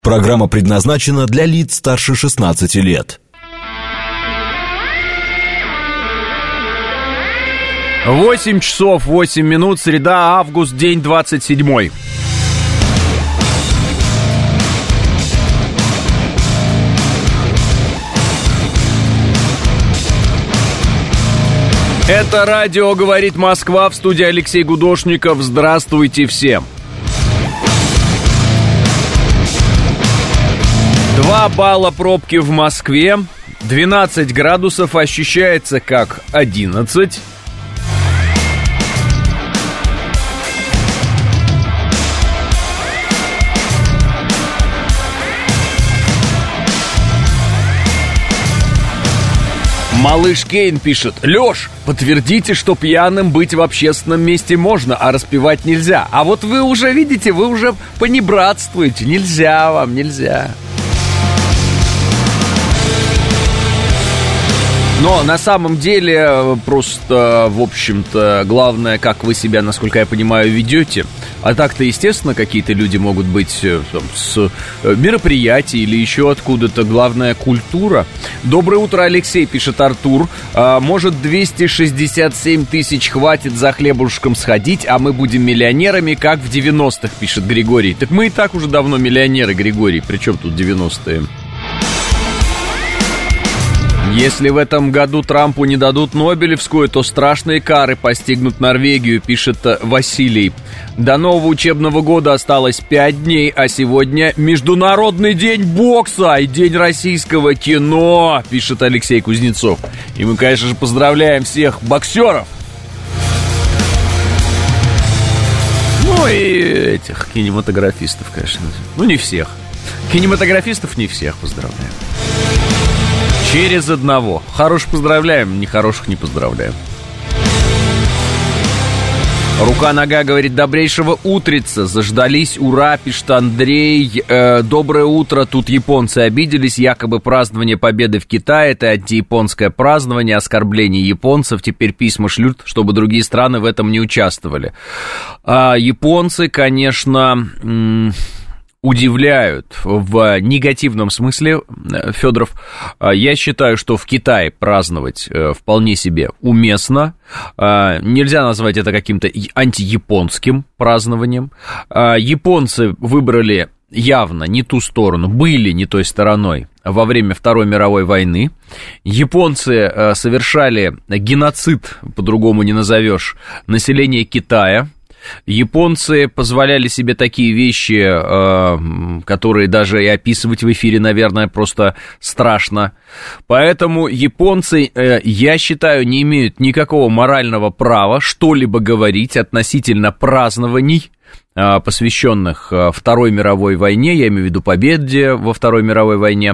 Программа предназначена для лиц старше 16 лет. 8 часов 8 минут, среда, август, день 27. Это радио «Говорит Москва», в студии Алексей Гудошников. Здравствуйте всем. 2 балла пробки в Москве, 12 градусов, ощущается как 11. Малыш Кейн пишет: Лёш, подтвердите, что пьяным быть в общественном месте можно, а распевать нельзя. А вот вы уже видите, вы уже понебратствуете. Нельзя вам, нельзя. Но на самом деле просто, в общем-то, главное, как вы себя, насколько я понимаю, ведете. А так-то, естественно, какие-то люди могут быть там, с мероприятий или еще откуда-то. Главное, культура. Доброе утро, Алексей, пишет Артур. Может, 267 тысяч хватит за хлебушком сходить, а мы будем миллионерами, как в 90-х, пишет Григорий. Так мы и так уже давно миллионеры, Григорий. Причем тут 90-е? Если в этом году Трампу не дадут Нобелевскую, то страшные кары постигнут Норвегию, пишет Василий. До нового учебного года осталось 5 дней, а сегодня Международный день бокса и День российского кино, пишет Алексей Кузнецов. И мы, конечно же, поздравляем всех боксеров. Ну и этих кинематографистов, конечно. Ну, не всех. Кинематографистов не всех поздравляем. Через одного. Хороших поздравляем, нехороших не поздравляем. Рука-нога говорит: добрейшего утрица. Заждались, ура, пишет Андрей. Доброе утро. Тут японцы обиделись. Якобы празднование победы в Китае — это антияпонское празднование, оскорбление японцев. Теперь письма шлют, чтобы другие страны в этом не участвовали. Японцы, конечно, удивляют в негативном смысле, Федоров. Я считаю, что в Китае праздновать вполне себе уместно. Нельзя назвать это каким-то антияпонским празднованием. Японцы выбрали явно не ту сторону, были не той стороной во время Второй мировой войны. Японцы совершали геноцид, по-другому не назовешь, населения Китая. Японцы позволяли себе такие вещи, которые даже и описывать в эфире, наверное, просто страшно. Поэтому японцы, я считаю, не имеют никакого морального права что-либо говорить относительно празднований, посвященных Второй мировой войне, я имею в виду победе во Второй мировой войне,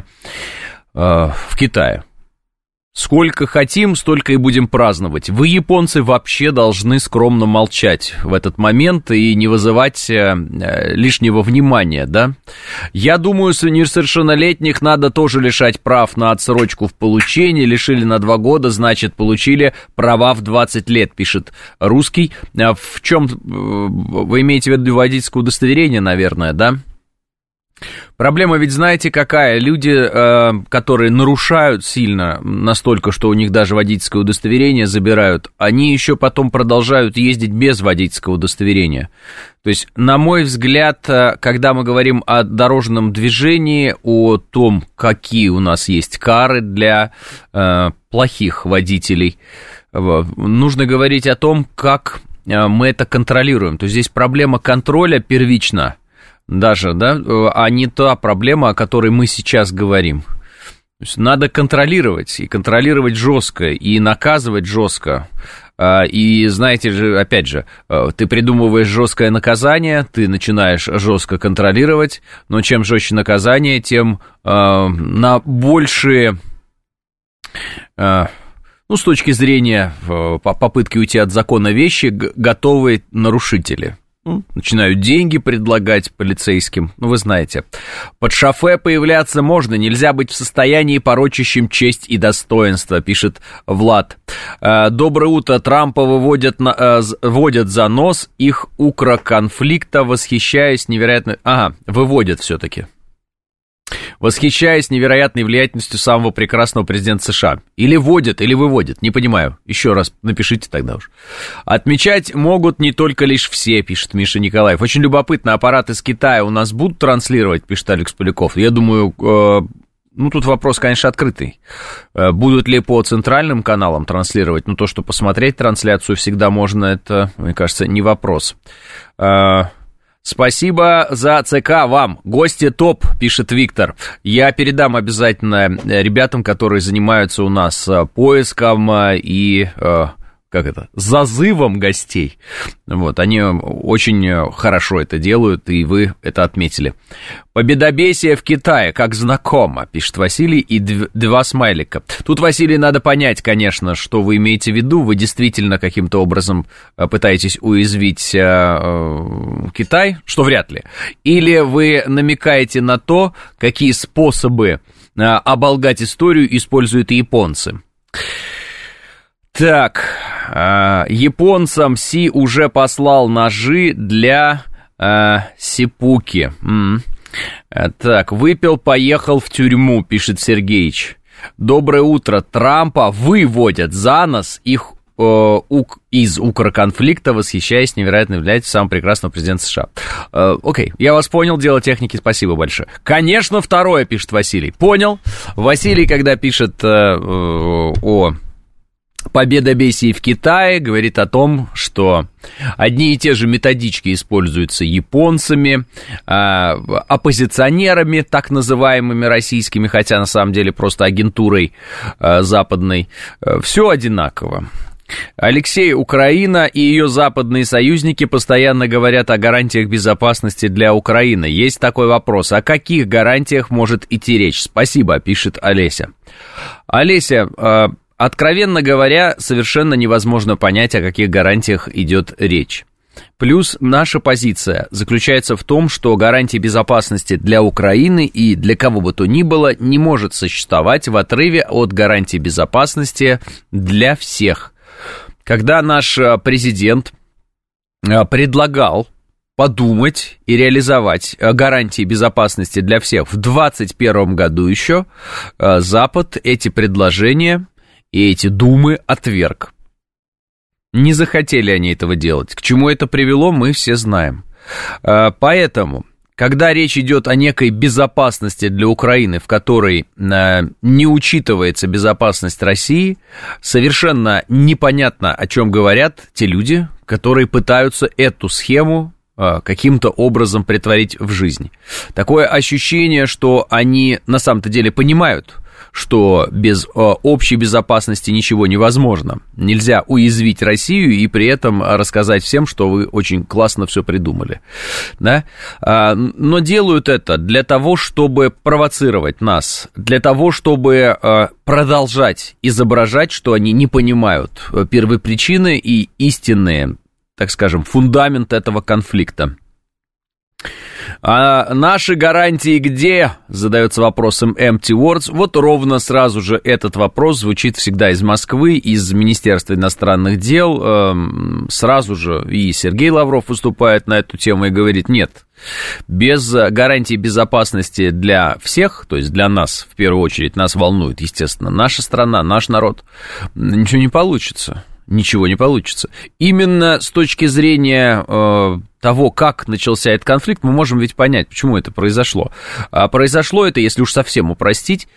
в Китае. Сколько хотим, столько и будем праздновать. Вы, японцы, вообще должны скромно молчать в этот момент и не вызывать лишнего внимания, да? Я думаю, несовершеннолетних надо тоже лишать прав на отсрочку в получении. Лишили на 2 года, значит, получили права в 20 лет, пишет Русский. В чем вы имеете в виду водительское удостоверение, наверное, да? Проблема ведь знаете какая? Люди, которые нарушают сильно, настолько, что у них даже водительское удостоверение забирают, они еще потом продолжают ездить без водительского удостоверения. То есть, на мой взгляд, когда мы говорим о дорожном движении, о том, какие у нас есть кары для плохих водителей, нужно говорить о том, как мы это контролируем. То есть, здесь проблема контроля первична. Даже, да, а не та проблема, о которой мы сейчас говорим. То есть надо контролировать, и контролировать жестко, и наказывать жестко. И знаете же, опять же, ты придумываешь жесткое наказание, ты начинаешь жестко контролировать, но чем жестче наказание, тем на большие, ну, с точки зрения попытки уйти от закона вещи, готовы нарушители. Начинают деньги предлагать полицейским, ну, вы знаете. Под шофе появляться можно, нельзя быть в состоянии, порочащим честь и достоинство, пишет Влад. Доброе утро, Трампа вводят за нос, их укроконфликта, восхищаюсь, невероятно... Ага, выводят все-таки. восхищаясь невероятной влиятельностью самого прекрасного президента США. Или вводят, или выводят, не понимаю. Еще раз напишите тогда уж. Отмечать могут не только лишь все, пишет Миша Николаев. Очень любопытно, аппарат из Китая у нас будут транслировать, пишет Алекс Поляков. Я думаю, тут вопрос, конечно, открытый. Будут ли по центральным каналам транслировать? То, что посмотреть трансляцию всегда можно, это, мне кажется, не вопрос. Спасибо за ЦК вам. Гости топ, пишет Виктор. Я передам обязательно ребятам, которые занимаются у нас поиском и... зазывом гостей. Они очень хорошо это делают, и вы это отметили. Победобесие в Китае, как знакомо, пишет Василий, и 2 смайлика. Тут, Василий, надо понять, конечно, что вы имеете в виду. Вы действительно каким-то образом пытаетесь уязвить Китай, что вряд ли. Или вы намекаете на то, какие способы оболгать историю используют японцы. Так, японцам Си уже послал ножи для сипуки. Так, выпил, поехал в тюрьму, пишет Сергеич. Доброе утро. Трампа выводят за нос их из укрконфликта, восхищаясь невероятной влиятельностью самого прекрасного президента США. Окей, я вас понял, дело техники, спасибо большое. Конечно, второе, пишет Василий. Понял. Василий, когда пишет о победобесии в Китае, говорит о том, что одни и те же методички используются японцами, оппозиционерами, так называемыми российскими, хотя на самом деле просто агентурой западной. Все одинаково. Алексей, Украина и ее западные союзники постоянно говорят о гарантиях безопасности для Украины. Есть такой вопрос. О каких гарантиях может идти речь? Спасибо, пишет Олеся. Олеся, откровенно говоря, совершенно невозможно понять, о каких гарантиях идет речь. Плюс наша позиция заключается в том, что гарантии безопасности для Украины и для кого бы то ни было не может существовать в отрыве от гарантий безопасности для всех. Когда наш президент предлагал подумать и реализовать гарантии безопасности для всех в 2021 году еще, Запад эти предложения и эти думы отверг. Не захотели они этого делать. К чему это привело, мы все знаем. Поэтому, когда речь идет о некой безопасности для Украины, в которой не учитывается безопасность России, совершенно непонятно, о чем говорят те люди, которые пытаются эту схему каким-то образом претворить в жизнь. Такое ощущение, что они на самом-то деле понимают, что без общей безопасности ничего невозможно. Нельзя уязвить Россию и при этом рассказать всем, что вы очень классно все придумали. Да? Но делают это для того, чтобы провоцировать нас, для того, чтобы продолжать изображать, что они не понимают первопричины и истинные, так скажем, фундамент этого конфликта. А наши гарантии где? Задается вопросом Empty Words. Вот ровно сразу же этот вопрос звучит всегда из Москвы, из Министерства иностранных дел. Сразу же и Сергей Лавров выступает на эту тему и говорит: нет, без гарантий безопасности для всех, то есть для нас, в первую очередь, нас волнует, естественно, наша страна, наш народ, ничего не получится. Ничего не получится. Именно с точки зрения того, как начался этот конфликт, мы можем ведь понять, почему это произошло. А произошло это, если уж совсем упростить,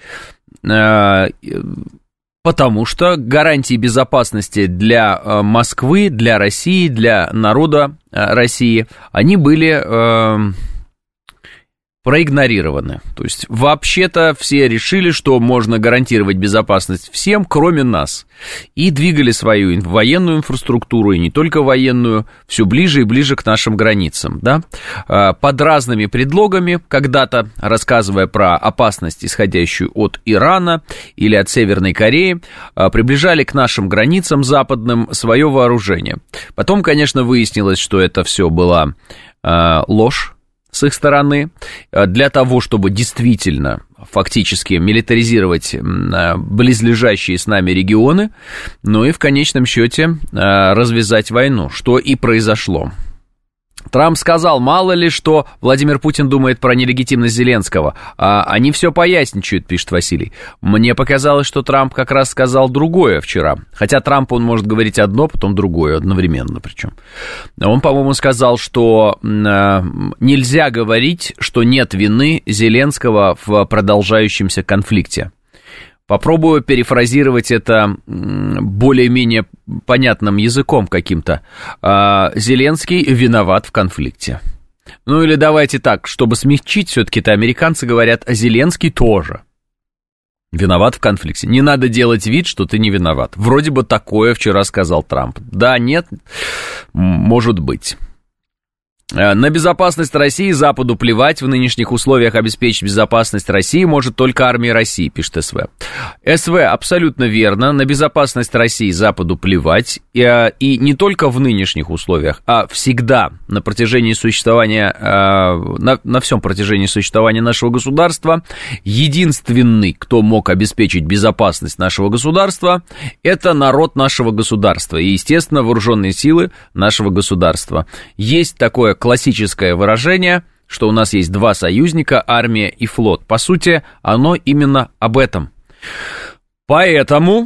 потому что гарантии безопасности для Москвы, для России, для народа России, они были проигнорированы. То есть, вообще-то, все решили, что можно гарантировать безопасность всем, кроме нас. И двигали свою военную инфраструктуру, и не только военную, все ближе и ближе к нашим границам. Да? Под разными предлогами, когда-то рассказывая про опасность, исходящую от Ирана или от Северной Кореи, приближали к нашим границам западным свое вооружение. Потом, конечно, выяснилось, что это все была ложь с их стороны, для того, чтобы действительно фактически милитаризировать близлежащие с нами регионы, ну и в конечном счете развязать войну, что и произошло. Трамп сказал, мало ли, что Владимир Путин думает про нелегитимность Зеленского. Они все поясничают, пишет Василий. Мне показалось, что Трамп как раз сказал другое вчера. Хотя Трамп, он может говорить одно, потом другое, одновременно причем. Он, по-моему, сказал, что нельзя говорить, что нет вины Зеленского в продолжающемся конфликте. Попробую перефразировать это более-менее понятным языком каким-то. Зеленский виноват в конфликте. Ну или давайте так, чтобы смягчить, все-таки-то американцы говорят, а Зеленский тоже виноват в конфликте. Не надо делать вид, что ты не виноват. Вроде бы такое вчера сказал Трамп. Да, нет, может быть. На безопасность России Западу плевать, в нынешних условиях обеспечить безопасность России может только армия России, пишет СВ. СВ, абсолютно верно, на безопасность России Западу плевать, и не только в нынешних условиях, а всегда на протяжении существования, на всем протяжении существования нашего государства, единственный, кто мог обеспечить безопасность нашего государства, это народ нашего государства и, естественно, вооруженные силы нашего государства. Есть такое классическое выражение, что у нас есть два союзника, армия и флот. По сути, оно именно об этом. Поэтому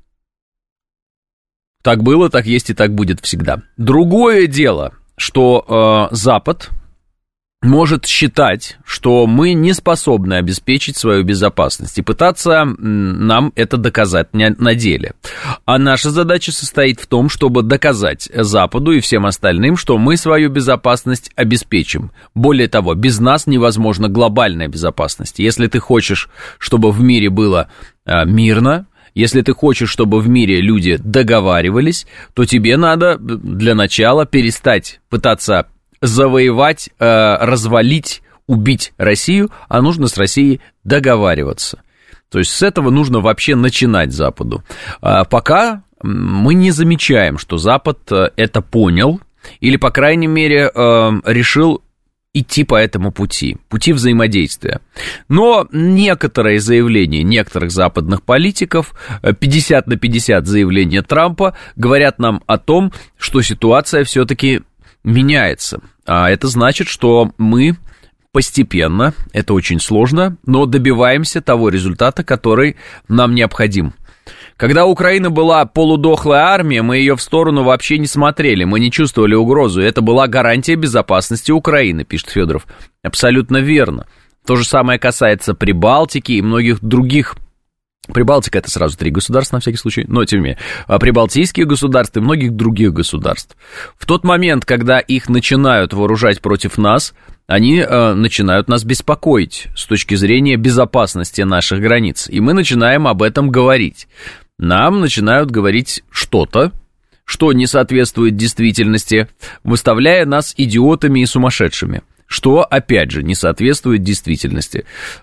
так было, так есть и так будет всегда. Другое дело, что Запад может считать, что мы не способны обеспечить свою безопасность и пытаться нам это доказать на деле. А наша задача состоит в том, чтобы доказать Западу и всем остальным, что мы свою безопасность обеспечим. Более того, без нас невозможна глобальная безопасность. Если ты хочешь, чтобы в мире было мирно, если ты хочешь, чтобы в мире люди договаривались, то тебе надо для начала перестать пытаться завоевать, развалить, убить Россию, а нужно с Россией договариваться. То есть с этого нужно вообще начинать Западу. Пока мы не замечаем, что Запад это понял, или, по крайней мере, решил идти по этому пути взаимодействия. Но некоторые заявления некоторых западных политиков, 50 на 50 заявления Трампа, говорят нам о том, что ситуация все-таки меняется. А это значит, что мы постепенно, это очень сложно, но добиваемся того результата, который нам необходим. Когда Украина была полудохлая армия, мы ее в сторону вообще не смотрели, мы не чувствовали угрозу. Это была гарантия безопасности Украины, пишет Федоров. Абсолютно верно. То же самое касается Прибалтики и многих других. Прибалтика — это сразу 3 государства, на всякий случай, но тем не менее. Прибалтийские государства и многих других государств. В тот момент, когда их начинают вооружать против нас, они начинают нас беспокоить с точки зрения безопасности наших границ. И мы начинаем об этом говорить. Нам начинают говорить что-то, что не соответствует действительности, выставляя нас идиотами и сумасшедшими, что, опять же, не соответствует действительности.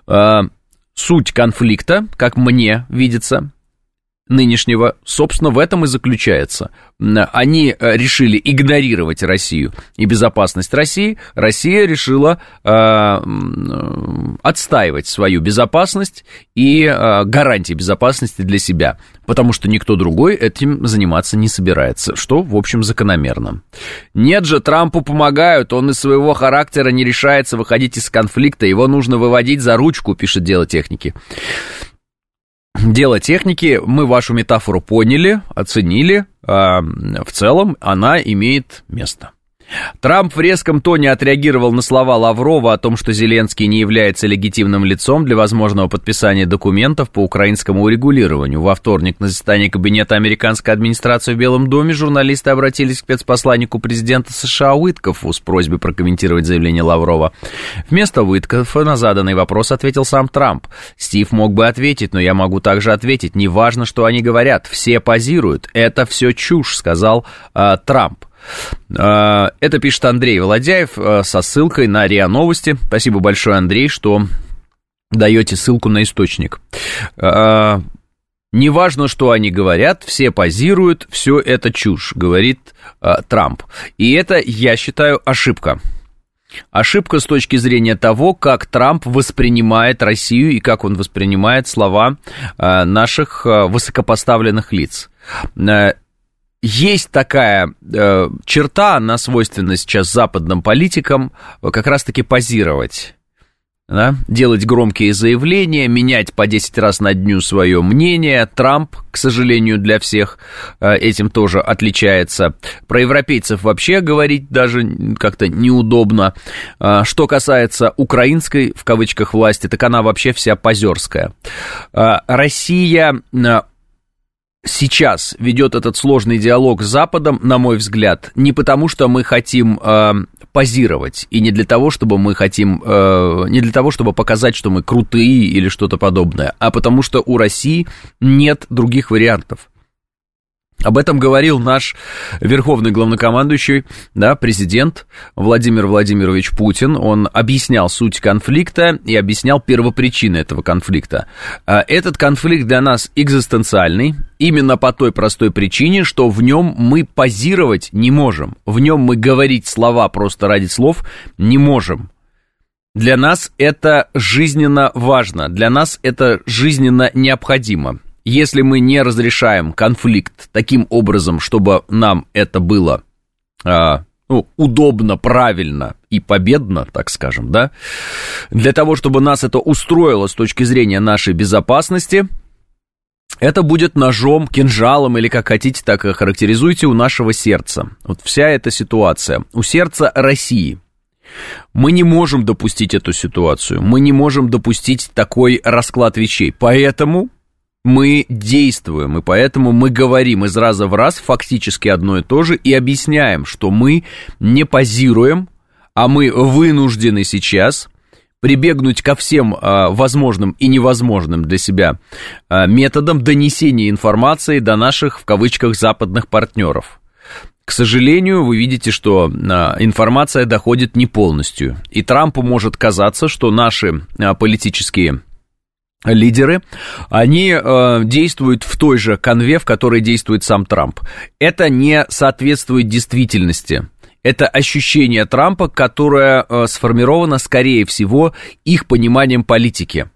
Суть конфликта, как мне видится, нынешнего, собственно, в этом и заключается. Они решили игнорировать Россию и безопасность России. Россия решила отстаивать свою безопасность и гарантии безопасности для себя, потому что никто другой этим заниматься не собирается, что, в общем, закономерно. Нет же, Трампу помогают, он из своего характера не решается выходить из конфликта, его нужно выводить за ручку, пишет Дело техники. Дело техники, мы вашу метафору поняли, оценили, в целом она имеет место. Трамп в резком тоне отреагировал на слова Лаврова о том, что Зеленский не является легитимным лицом для возможного подписания документов по украинскому урегулированию. Во вторник на заседании Кабинета американской администрации в Белом доме журналисты обратились к спецпосланнику президента США Уиткофу с просьбой прокомментировать заявление Лаврова. Вместо Уиткофа на заданный вопрос ответил сам Трамп. Стив мог бы ответить, но я могу также ответить. Неважно, что они говорят, все позируют. Это все чушь, сказал Трамп. Это пишет Андрей Володяев со ссылкой на РИА Новости. Спасибо большое, Андрей, что даете ссылку на источник. Неважно, что они говорят, все позируют, все это чушь, говорит Трамп. И это, я считаю, ошибка. Ошибка с точки зрения того, как Трамп воспринимает Россию и как он воспринимает слова наших высокопоставленных лиц. есть такая черта, она свойственна сейчас западным политикам, как раз-таки позировать. Да? Делать громкие заявления, менять по 10 раз на дню свое мнение. Трамп, к сожалению, для всех этим тоже отличается. Про европейцев вообще говорить даже как-то неудобно. Что касается украинской, в кавычках, власти, так она вообще вся позерская. Россия сейчас ведет этот сложный диалог с Западом, на мой взгляд, не потому, что мы хотим позировать, и не для того, чтобы мы хотим, не для того, чтобы показать, что мы крутые или что-то подобное, а потому что у России нет других вариантов. Об этом говорил наш верховный главнокомандующий, да, президент Владимир Владимирович Путин. Он объяснял суть конфликта и объяснял первопричины этого конфликта. Этот конфликт для нас экзистенциальный, именно по той простой причине, что в нем мы позировать не можем. В нем мы говорить слова просто ради слов не можем. Для нас это жизненно важно, для нас это жизненно необходимо. Если мы не разрешаем конфликт таким образом, чтобы нам это было удобно, правильно и победно, так скажем, да, для того, чтобы нас это устроило с точки зрения нашей безопасности, это будет ножом, кинжалом или как хотите, так и характеризуйте, у нашего сердца. Вот вся эта ситуация. У сердца России. Мы не можем допустить эту ситуацию, мы не можем допустить такой расклад вещей, поэтому мы действуем, и поэтому мы говорим из раза в раз фактически одно и то же и объясняем, что мы не позируем, а мы вынуждены сейчас прибегнуть ко всем возможным и невозможным для себя методам донесения информации до наших, в кавычках, западных партнеров. К сожалению, вы видите, что информация доходит не полностью, и Трампу может казаться, что наши политические лидеры, они действуют в той же канве, в которой действует сам Трамп. Это не соответствует действительности. Это ощущение Трампа, которое сформировано, скорее всего, их пониманием политики.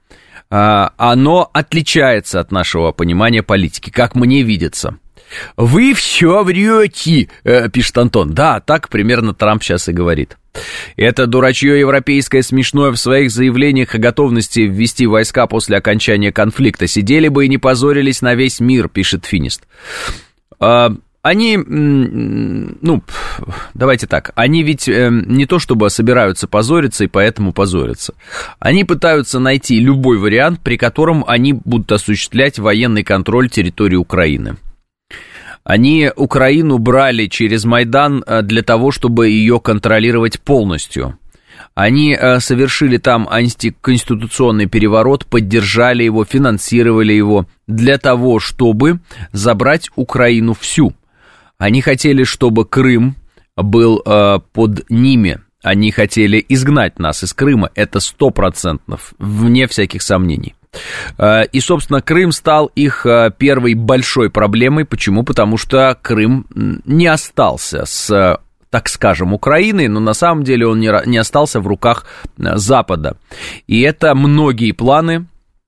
Оно отличается от нашего понимания политики, как мне видится. «Вы все врете», пишет Антон. Да, так примерно Трамп сейчас и говорит. Это дурачье европейское смешное в своих заявлениях о готовности ввести войска после окончания конфликта. Сидели бы и не позорились на весь мир, пишет Финист. Они, давайте так, они ведь не то чтобы собираются позориться и поэтому позорятся. Они пытаются найти любой вариант, при котором они будут осуществлять военный контроль территории Украины. Они Украину брали через Майдан для того, чтобы ее контролировать полностью. Они совершили там антиконституционный переворот, поддержали его, финансировали его для того, чтобы забрать Украину всю. Они хотели, чтобы Крым был под ними. Они хотели изгнать нас из Крыма. Это 100%, вне всяких сомнений. И, собственно, Крым стал их первой большой проблемой. Почему? Потому что Крым не остался с, так скажем, Украиной, но на самом деле он не остался в руках Запада. И это многие планы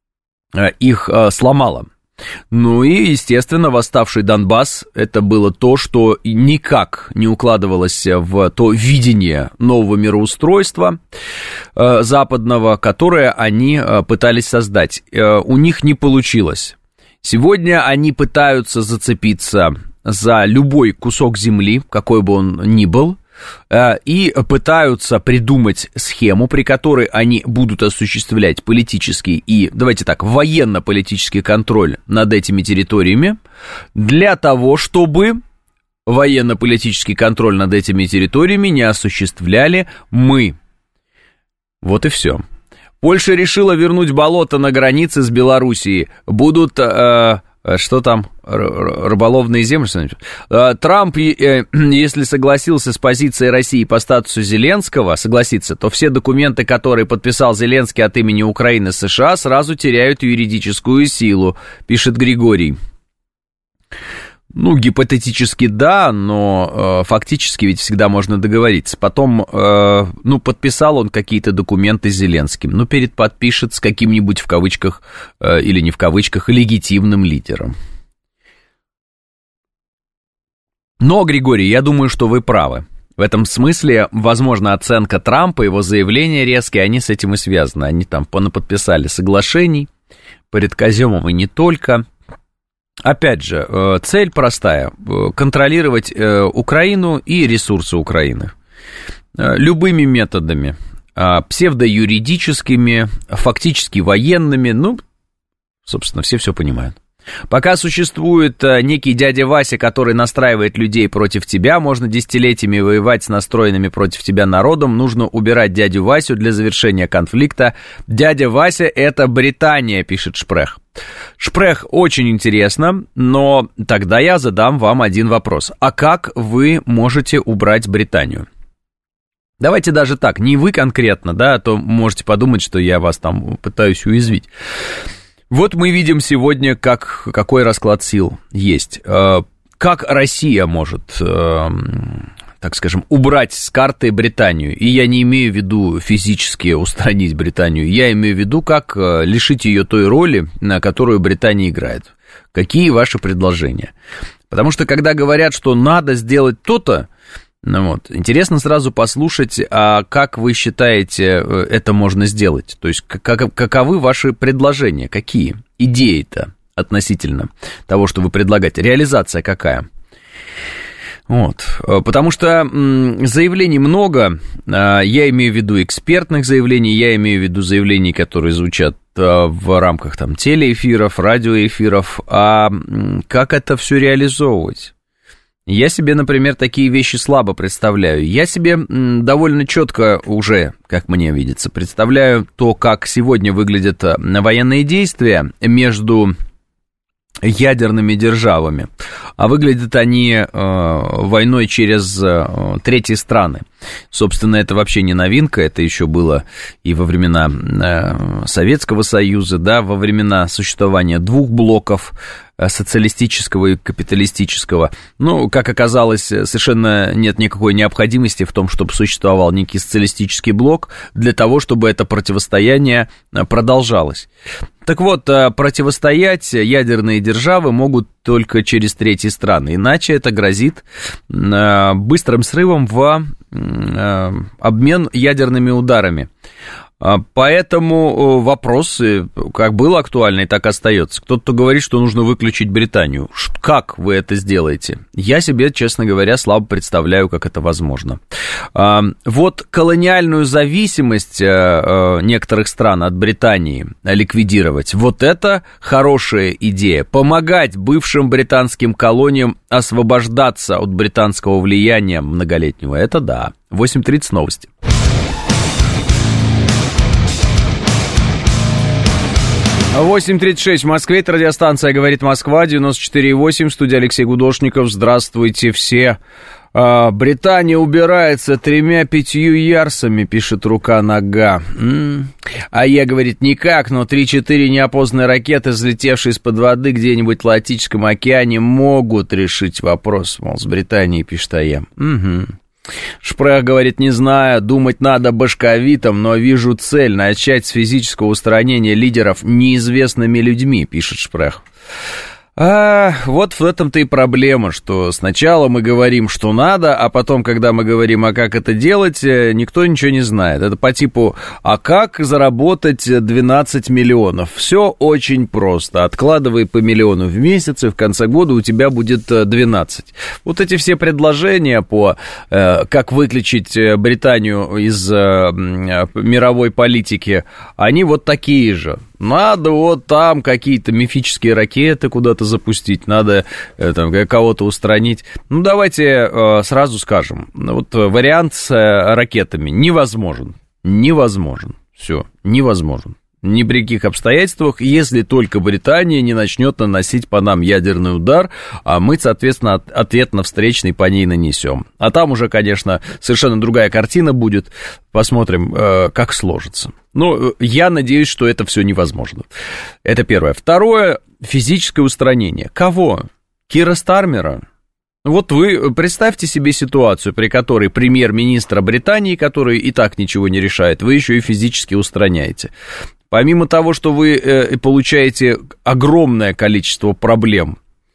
их сломало. Ну и, естественно, восставший Донбасс, это было то, что никак не укладывалось в то видение нового мироустройства западного, которое они пытались создать. У них не получилось. Сегодня они пытаются зацепиться за любой кусок земли, какой бы он ни был, и пытаются придумать схему, при которой они будут осуществлять политический и, давайте так, военно-политический контроль над этими территориями для того, чтобы военно-политический контроль над этими территориями не осуществляли мы. Вот и все. Польша решила вернуть болото на границе с Белоруссией. Будут... что там, рыболовные земли? Трамп, если согласился с позицией России по статусу Зеленского, то все документы, которые подписал Зеленский от имени Украины США, сразу теряют юридическую силу, пишет Григорий. Ну, гипотетически да, но фактически ведь всегда можно договориться. Потом, подписал он какие-то документы с Зеленским, подпишет с каким-нибудь в кавычках, или не в кавычках, легитимным лидером. Но, Григорий, я думаю, что вы правы. В этом смысле, возможно, оценка Трампа, его заявления резкие, они с этим и связаны. Они там понаподписали соглашений по редкоземам и не только. Опять же, цель простая – контролировать Украину и ресурсы Украины. Любыми методами, псевдоюридическими, фактически военными, ну, собственно, все понимают. Пока существует некий дядя Вася, который настраивает людей против тебя, можно десятилетиями воевать с настроенными против тебя народом, нужно убирать дядю Васю для завершения конфликта. Дядя Вася – это Британия, пишет Шпрех. Шпрех, очень интересно, но тогда я задам вам один вопрос. А как вы можете убрать Британию? Давайте даже так, не вы конкретно, да, а то можете подумать, что я вас там пытаюсь уязвить. Вот мы видим сегодня, какой расклад сил есть. Как Россия может, так скажем, убрать с карты Британию. И я не имею в виду физически устранить Британию. Я имею в виду, как лишить ее той роли, на которую Британия играет. Какие ваши предложения? Потому что, когда говорят, что надо сделать то-то, ну вот, интересно сразу послушать, а как вы считаете, это можно сделать? То есть, каковы ваши предложения? Какие идеи-то относительно того, что вы предлагаете? Реализация какая? Вот, потому что заявлений много, я имею в виду экспертных заявлений, я имею в виду заявлений, которые звучат в рамках там телеэфиров, радиоэфиров, а как это все реализовывать? Я себе, например, такие вещи слабо представляю. Я себе довольно четко уже, как мне видится, представляю то, как сегодня выглядят военные действия между ядерными державами. А выглядят они войной через третьи страны. Собственно, это вообще не новинка, это еще было и во времена Советского Союза, да, во времена существования двух блоков, социалистического и капиталистического. Ну, как оказалось, совершенно нет никакой необходимости в том, чтобы существовал некий социалистический блок для того, чтобы это противостояние продолжалось. Так вот, противостоять ядерные державы могут только через третьи страны, иначе это грозит быстрым срывом в обмен ядерными ударами. Поэтому вопрос как был актуальный, так и остается. Кто-то говорит, что нужно выключить Британию. Как вы это сделаете? Я себе, честно говоря, слабо представляю, как это возможно. Вот колониальную зависимость некоторых стран от Британии ликвидировать, вот это хорошая идея. Помогать бывшим британским колониям освобождаться от британского влияния многолетнего, это да. 8:30 новости. 8:36 в Москве, это радиостанция «Говорит Москва», 94,8, студия Алексей Гудошников. Здравствуйте все. Британия убирается 3-5 ярсами, пишет рука-нога. А я, говорит, никак, но 3-4 неопознанные ракеты, взлетевшие из-под воды где-нибудь в Атлантическом океане, могут решить вопрос, мол, с Британией, пишет АЕ. Шпрех говорит, не знаю, думать надо башковитом, но вижу цель начать с физического устранения лидеров неизвестными людьми, пишет Шпрех. Вот в этом-то и проблема, что сначала мы говорим, что надо, а потом, когда мы говорим, а как это делать, никто ничего не знает. Это по типу, а как заработать 12 миллионов? Все очень просто. Откладывай по миллиону в месяц, и в конце года у тебя будет 12. Вот эти все предложения по как выключить Британию из мировой политики, они вот такие же. Надо вот там какие-то мифические ракеты куда-то запустить, надо там, кого-то устранить. Ну, давайте сразу скажем, вот вариант с ракетами невозможен. Невозможен. Все, невозможен. Ни при каких обстоятельствах, если только Британия не начнет наносить по нам ядерный удар, а мы, соответственно, ответно-встречный по ней нанесем. А там уже, конечно, совершенно другая картина будет. Посмотрим, как сложится. Ну, я надеюсь, что это все невозможно. Это первое. Второе, физическое устранение. Кого? Кира Стармера? Вот вы представьте себе ситуацию, при которой премьер-министра Британии, который и так ничего не решает, вы еще и физически устраняете. Помимо того, что вы получаете огромное количество проблем,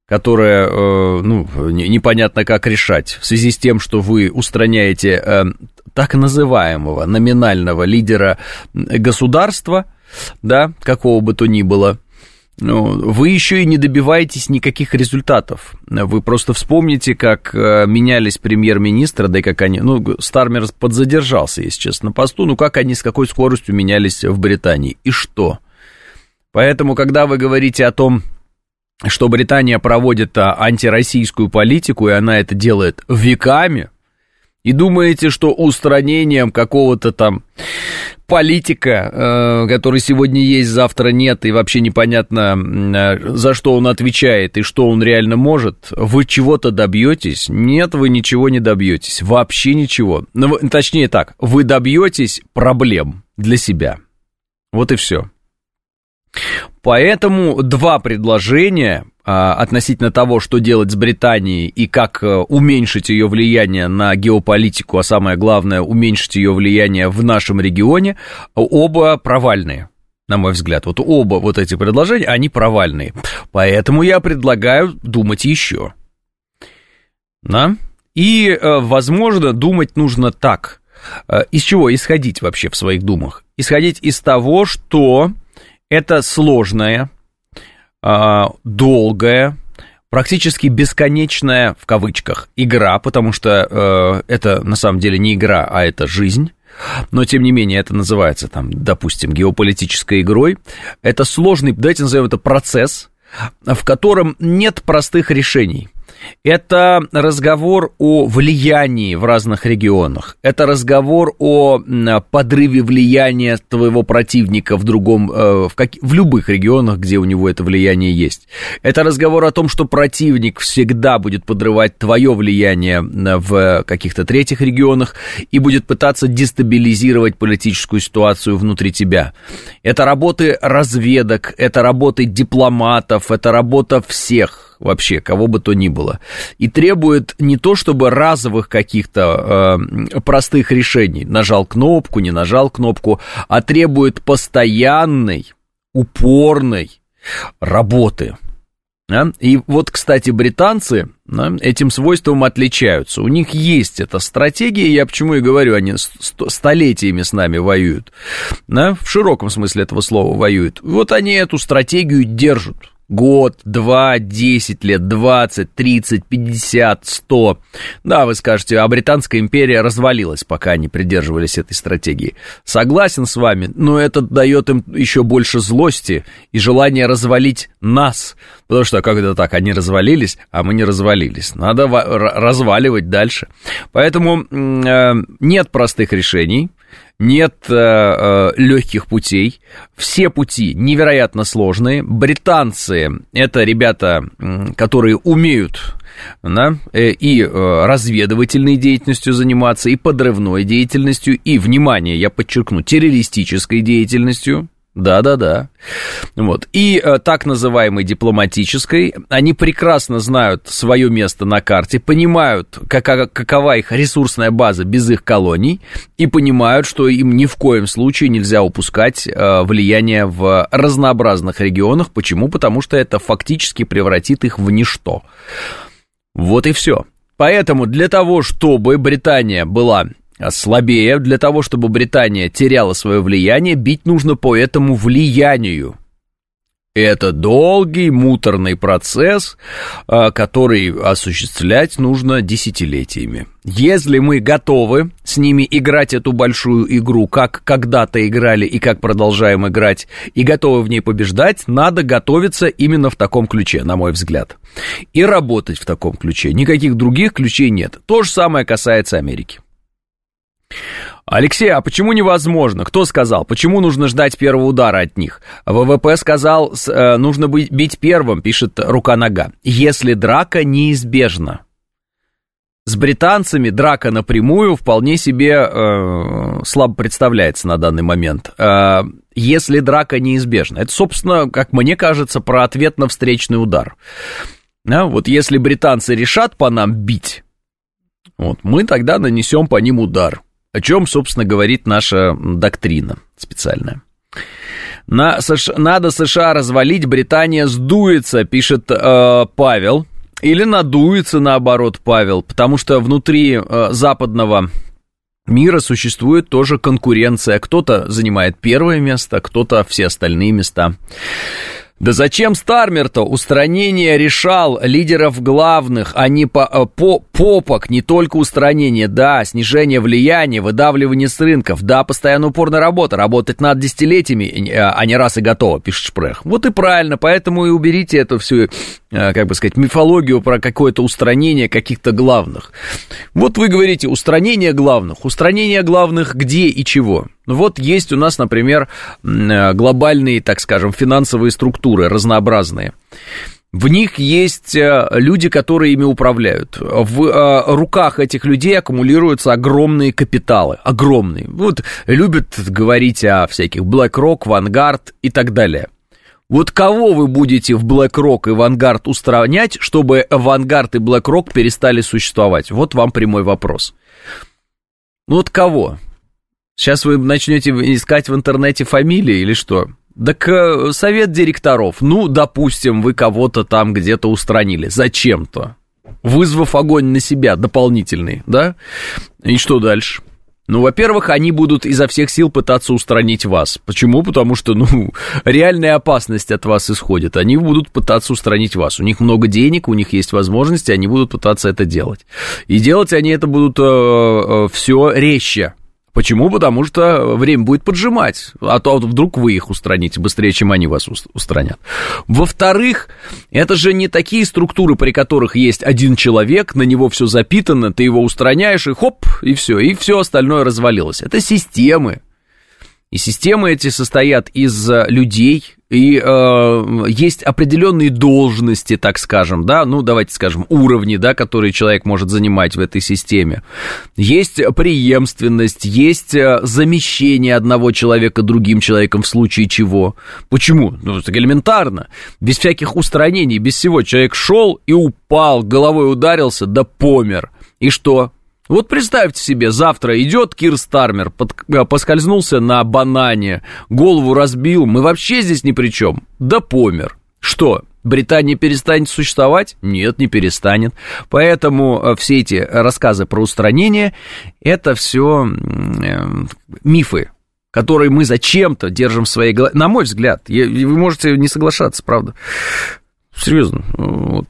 которое, непонятно как решать, в связи с тем, что вы устраняете так называемого номинального лидера государства, да, какого бы то ни было, вы еще и не добиваетесь никаких результатов. Вы просто вспомните, как менялись премьер-министры, да и как они... Стармер подзадержался, если честно, на посту, как они с какой скоростью менялись в Британии. И что? Поэтому, когда вы говорите о том, что Британия проводит антироссийскую политику, и она это делает веками, и думаете, что устранением какого-то там политика, который сегодня есть, завтра нет, и вообще непонятно, за что он отвечает и что он реально может, вы чего-то добьетесь? Нет, вы ничего не добьетесь, вообще ничего. Точнее так, вы добьетесь проблем для себя. Вот и все. Поэтому два предложения относительно того, что делать с Британией и как уменьшить ее влияние на геополитику, а самое главное, уменьшить ее влияние в нашем регионе, оба провальные, на мой взгляд. Вот оба вот эти предложения, они провальные. Поэтому я предлагаю думать еще. Да? И, возможно, думать нужно так. Из чего исходить вообще в своих думах? Исходить из того, что это сложная, долгая, практически бесконечная, в кавычках, игра, потому что это на самом деле не игра, а это жизнь, но тем не менее это называется, там, допустим, геополитической игрой. Это сложный, давайте назовем это процесс, в котором нет простых решений. Это разговор о влиянии в разных регионах. Это разговор о подрыве влияния твоего противника в другом, в любых регионах, где у него это влияние есть. Это разговор о том, что противник всегда будет подрывать твое влияние в каких-то третьих регионах и будет пытаться дестабилизировать политическую ситуацию внутри тебя. Это работы разведок, это работы дипломатов, это работа всех. Вообще, кого бы то ни было. И требует не то, чтобы разовых каких-то простых решений, нажал кнопку, не нажал кнопку, а требует постоянной, упорной работы. Да? И вот, кстати, британцы, да, этим свойством отличаются. У них есть эта стратегия, я почему и говорю, они столетиями с нами воюют. Да? В широком смысле этого слова воюют. Вот они эту стратегию держат. Год, 2, 10 лет, 20, 30, 50, 100. Да, вы скажете, а Британская империя развалилась, пока они придерживались этой стратегии. Согласен с вами, но это дает им еще больше злости и желания развалить нас. Потому что, как это так, они развалились, а мы не развалились. Надо разваливать дальше. Поэтому нет простых решений. Нет легких путей, все пути невероятно сложные. Британцы – это ребята, которые умеют, да, и разведывательной деятельностью заниматься, и подрывной деятельностью, и, внимание, я подчеркну, террористической деятельностью. Да-да-да. Вот. И так называемой дипломатической. Они прекрасно знают свое место на карте, понимают, какова их ресурсная база без их колоний, и понимают, что им ни в коем случае нельзя упускать влияние в разнообразных регионах. Почему? Потому что это фактически превратит их в ничто. Вот и все. Поэтому для того, чтобы Британия была слабее, для того, чтобы Британия теряла свое влияние, бить нужно по этому влиянию. Это долгий, муторный процесс, который осуществлять нужно десятилетиями. Если мы готовы с ними играть эту большую игру, как когда-то играли и как продолжаем играть, и готовы в ней побеждать, надо готовиться именно в таком ключе, на мой взгляд. И работать в таком ключе. Никаких других ключей нет. То же самое касается Америки. Алексей, а почему невозможно? Кто сказал? Почему нужно ждать первого удара от них? ВВП сказал, нужно бить первым, пишет Рука-Нога. Если драка неизбежна. С британцами драка напрямую вполне себе слабо представляется на данный момент. Если драка неизбежна. Это, собственно, как мне кажется, про ответ на встречный удар. Вот если британцы решат по нам бить, вот, мы тогда нанесем по ним удар. О чем, собственно, говорит наша доктрина специальная. Надо США развалить, Британия сдуется, пишет Павел. Или надуется, наоборот, Павел, потому что внутри западного мира существует тоже конкуренция. Кто-то занимает первое место, кто-то все остальные места. Да зачем Стармер-то? Устранение решал лидеров главных, а не попок, не только устранение, да, снижение влияния, выдавливание с рынков, да, постоянно упорная работа, работать над десятилетиями, а не раз и готово, пишет Шпрех. Вот и правильно, поэтому и уберите эту всю, как бы сказать, мифологию про какое-то устранение каких-то главных. Вот вы говорите, устранение главных где и чего? Вот есть у нас, например, глобальные, так скажем, финансовые структуры разнообразные. В них есть люди, которые ими управляют. В руках этих людей аккумулируются огромные капиталы. Огромные. Вот любят говорить о всяких BlackRock, Vanguard и так далее. Вот кого вы будете в BlackRock и Vanguard устранять, чтобы Vanguard и BlackRock перестали существовать? Вот вам прямой вопрос. Ну вот кого? Сейчас вы начнете искать в интернете фамилии или что? Так совет директоров. Ну, допустим, вы кого-то там где-то устранили. Зачем-то. Вызвав огонь на себя дополнительный, да? И что дальше? Ну, во-первых, они будут изо всех сил пытаться устранить вас. Почему? Потому что, реальная опасность от вас исходит. Они будут пытаться устранить вас. У них много денег, у них есть возможности, они будут пытаться это делать. И делать они это будут все резче. Почему? Потому что время будет поджимать, а то вдруг вы их устраните быстрее, чем они вас устранят. Во-вторых, это же не такие структуры, при которых есть один человек, на него все запитано, ты его устраняешь, и хоп, и все остальное развалилось. Это системы. И системы эти состоят из людей, и есть определенные должности, так скажем, да, давайте скажем, уровни, да, которые человек может занимать в этой системе. Есть преемственность, есть замещение одного человека другим человеком в случае чего. Почему? Это элементарно. Без всяких устранений, без всего. Человек шел и упал, головой ударился, да помер. И что? Вот представьте себе, завтра идет Кир Стармер, поскользнулся на банане, голову разбил, мы вообще здесь ни при чем, да помер. Что, Британия перестанет существовать? Нет, не перестанет. Поэтому все эти рассказы про устранение, это все мифы, которые мы зачем-то держим в своей голове. На мой взгляд, вы можете не соглашаться, правда. Серьезно. Вот.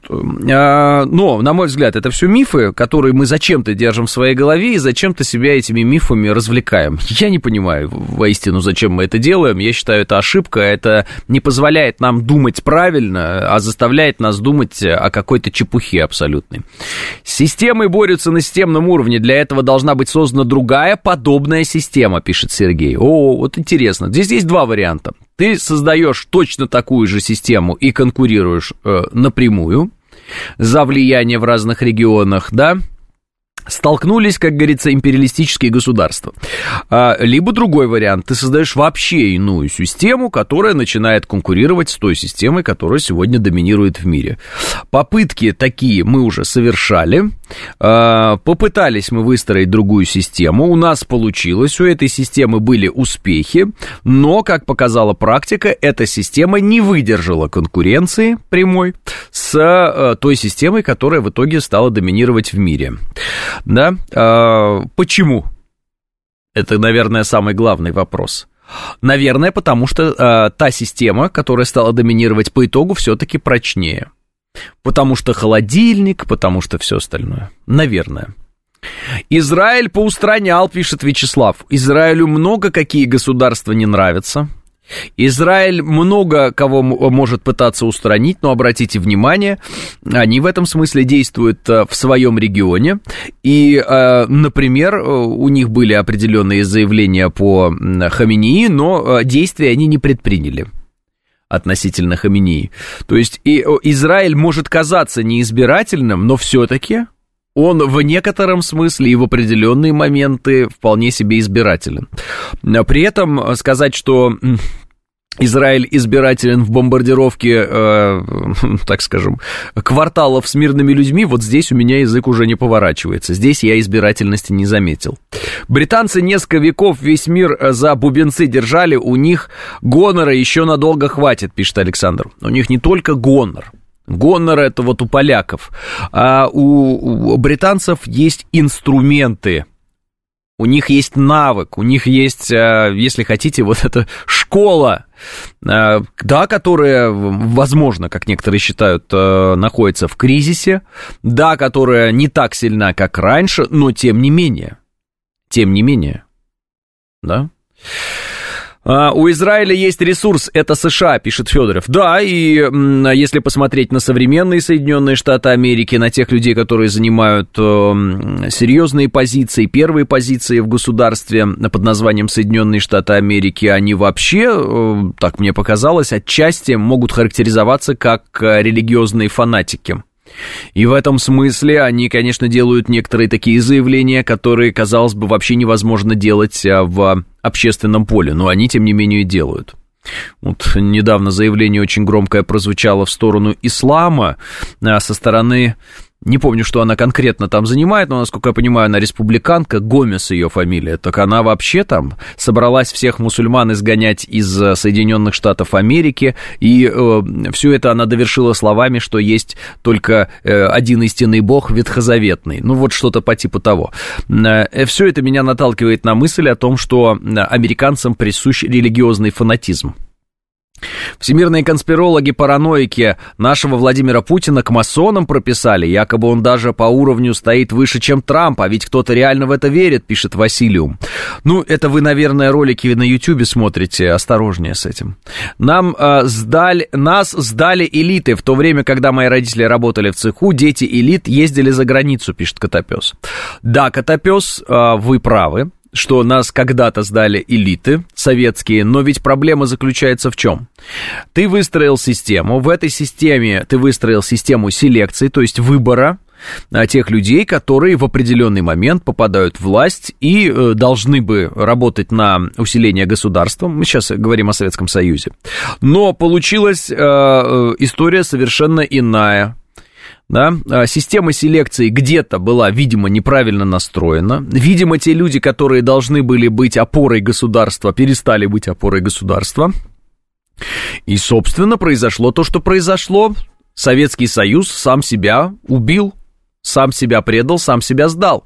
Но, на мой взгляд, это все мифы, которые мы зачем-то держим в своей голове и зачем-то себя этими мифами развлекаем. Я не понимаю, воистину, зачем мы это делаем. Я считаю, это ошибка. Это не позволяет нам думать правильно, а заставляет нас думать о какой-то чепухе абсолютной. Системы борются на системном уровне. Для этого должна быть создана другая подобная система, пишет Сергей. О, вот интересно. Здесь есть два варианта. Ты создаешь точно такую же систему и конкурируешь напрямую за влияние в разных регионах, да? Столкнулись, как говорится, империалистические государства. Либо другой вариант. Ты создаешь вообще иную систему, которая начинает конкурировать с той системой, которая сегодня доминирует в мире. Попытки такие мы уже совершали. Попытались мы выстроить другую систему. У нас получилось. У этой системы были успехи. Но, как показала практика, эта система не выдержала конкуренции прямой с той системой, которая в итоге стала доминировать в мире. Да? Почему? Это, наверное, самый главный вопрос. Наверное, потому что та система, которая стала доминировать по итогу, все-таки прочнее. Потому что холодильник, потому что все остальное. Наверное. Израиль поустранял, пишет Вячеслав. Израилю много какие государства не нравятся. Израиль много кого может пытаться устранить, но обратите внимание, они в этом смысле действуют в своем регионе. И, например, у них были определенные заявления по Хаменеи, но действия они не предприняли относительно Хаменеи. То есть Израиль может казаться неизбирательным, но все-таки он в некотором смысле и в определенные моменты вполне себе избирателен. При этом сказать, что Израиль избирателен в бомбардировке, так скажем, кварталов с мирными людьми, вот здесь у меня язык уже не поворачивается. Здесь я избирательности не заметил. Британцы несколько веков весь мир за бубенцы держали, у них гонора еще надолго хватит, пишет Александр. У них не только гонор. Гонор — это вот у поляков, а у британцев есть инструменты. У них есть навык, у них есть, если хотите, вот эта школа, да, которая, возможно, как некоторые считают, находится в кризисе, да, которая не так сильна, как раньше, но тем не менее, да. У Израиля есть ресурс, это США, пишет Федоров. Да, и если посмотреть на современные Соединенные Штаты Америки, на тех людей, которые занимают серьезные позиции, первые позиции в государстве под названием Соединенные Штаты Америки, они вообще, так мне показалось, отчасти могут характеризоваться как религиозные фанатики. И в этом смысле они, конечно, делают некоторые такие заявления, которые, казалось бы, вообще невозможно делать в общественном поле, но они, тем не менее, делают. Вот недавно заявление очень громкое прозвучало в сторону ислама со стороны... Не помню, что она конкретно там занимает, но, насколько я понимаю, она республиканка, Гомес ее фамилия. Так она вообще там собралась всех мусульман изгонять из Соединенных Штатов Америки, и все это она довершила словами, что есть только один истинный бог, ветхозаветный. Ну, вот что-то по типу того. Все это меня наталкивает на мысль о том, что американцам присущ религиозный фанатизм. Всемирные конспирологи-параноики нашего Владимира Путина к масонам прописали, якобы он даже по уровню стоит выше, чем Трамп, а ведь кто-то реально в это верит, пишет Василиум. Ну, это вы, наверное, ролики на Ютубе смотрите, осторожнее с этим. Нас сдали элиты, в то время, когда мои родители работали в цеху, дети элит ездили за границу, пишет Котопес. Да, Котопес, вы правы, что нас когда-то сдали элиты советские, но ведь проблема заключается в чем? Ты выстроил систему, в этой системе ты выстроил систему селекции, то есть выбора тех людей, которые в определенный момент попадают в власть и должны бы работать на усиление государства. Мы сейчас говорим о Советском Союзе. Но получилась история совершенно иная. Да? Система селекции где-то была, видимо, неправильно настроена. Видимо, те люди, которые должны были быть опорой государства, перестали быть опорой государства. И, собственно, произошло то, что произошло. Советский Союз сам себя убил, сам себя предал, сам себя сдал.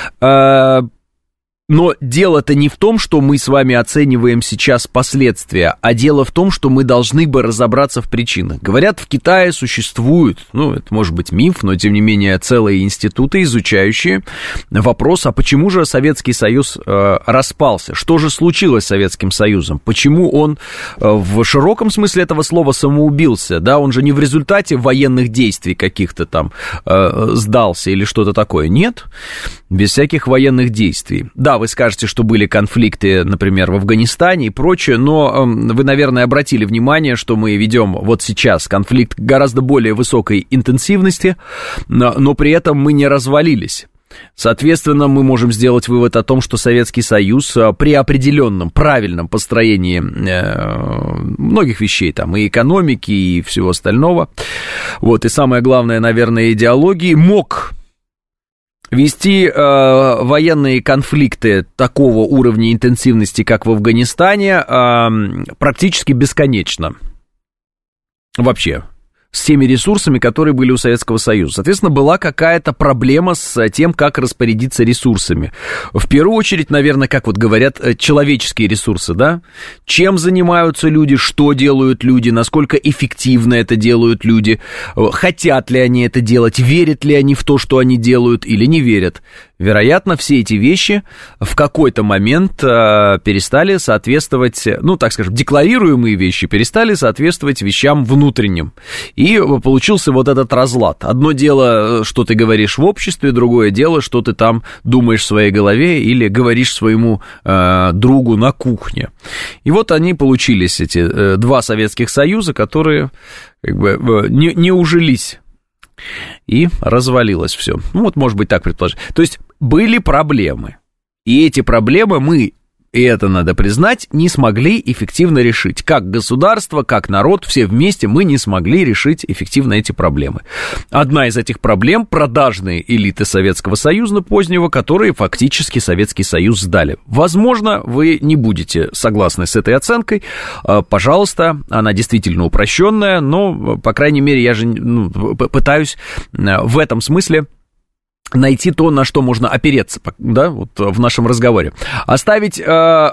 Но дело-то не в том, что мы с вами оцениваем сейчас последствия, а дело в том, что мы должны бы разобраться в причинах. Говорят, в Китае существуют, ну, это может быть миф, но тем не менее целые институты, изучающие вопрос, а почему же Советский Союз распался? Что же случилось с Советским Союзом? Почему он в широком смысле этого слова самоубился? Да, он же не в результате военных действий каких-то там сдался или что-то такое. Нет, без всяких военных действий. Да, вы скажете, что были конфликты, например, в Афганистане и прочее, но вы, наверное, обратили внимание, что мы ведем вот сейчас конфликт гораздо более высокой интенсивности, но при этом мы не развалились. Соответственно, мы можем сделать вывод о том, что Советский Союз при определенном правильном построении многих вещей, там, и экономики, и всего остального, вот, и самое главное, наверное, идеологии, мог вести военные конфликты такого уровня интенсивности, как в Афганистане, практически бесконечно. Вообще. С теми ресурсами, которые были у Советского Союза. Соответственно, была какая-то проблема с тем, как распорядиться ресурсами. В первую очередь, наверное, как вот говорят, человеческие ресурсы, да? Чем занимаются люди, что делают люди, насколько эффективно это делают люди, хотят ли они это делать, верят ли они в то, что они делают, или не верят. Вероятно, все эти вещи в какой-то момент перестали соответствовать, ну, так скажем, декларируемые вещи перестали соответствовать вещам внутренним. И получился вот этот разлад. Одно дело, что ты говоришь в обществе, другое дело, что ты там думаешь в своей голове или говоришь своему другу на кухне. И вот они получились, эти два Советских Союза, которые как бы не ужились. И развалилось все. Ну, вот, может быть, так предположить. То есть были проблемы. И эти проблемы мы и это надо признать, не смогли эффективно решить. Как государство, как народ, все вместе мы не смогли решить эффективно эти проблемы. Одна из этих проблем — продажные элиты Советского Союза позднего, которые фактически Советский Союз сдали. Возможно, вы не будете согласны с этой оценкой. Пожалуйста, она действительно упрощенная, но, по крайней мере, я же пытаюсь в этом смысле найти то, на что можно опереться, да, вот в нашем разговоре. Оставить,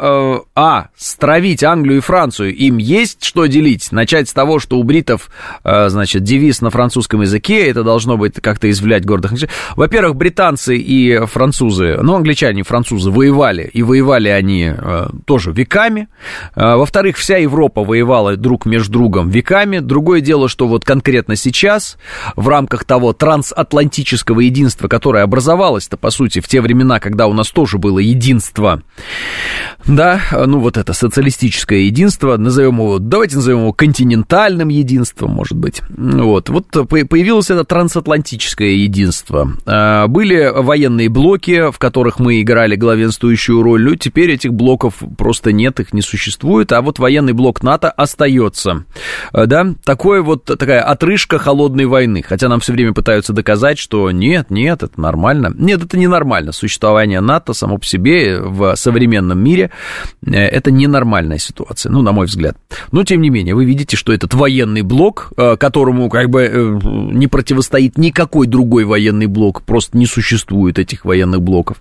стравить Англию и Францию, им есть что делить. Начать с того, что у бритов, значит, девиз на французском языке, это должно быть как-то извлять гордых. Во-первых, британцы и французы, англичане и французы воевали, и воевали они тоже веками. Во-вторых, вся Европа воевала друг между другом веками. Другое дело, что вот конкретно сейчас, в рамках того трансатлантического единства, которое образовалось-то, по сути, в те времена, когда у нас тоже было единство, да, вот это социалистическое единство, давайте назовем его континентальным единством, может быть, вот появилось это трансатлантическое единство. Были военные блоки, в которых мы играли главенствующую роль, теперь этих блоков просто нет, их не существует, а вот военный блок НАТО остается, да, такая отрыжка холодной войны, хотя нам все время пытаются доказать, что нет, это нормально. Нет, это не нормально. Существование НАТО само по себе в современном мире — это ненормальная ситуация, на мой взгляд. Но, тем не менее, вы видите, что этот военный блок, которому как бы не противостоит никакой другой военный блок, просто не существует этих военных блоков,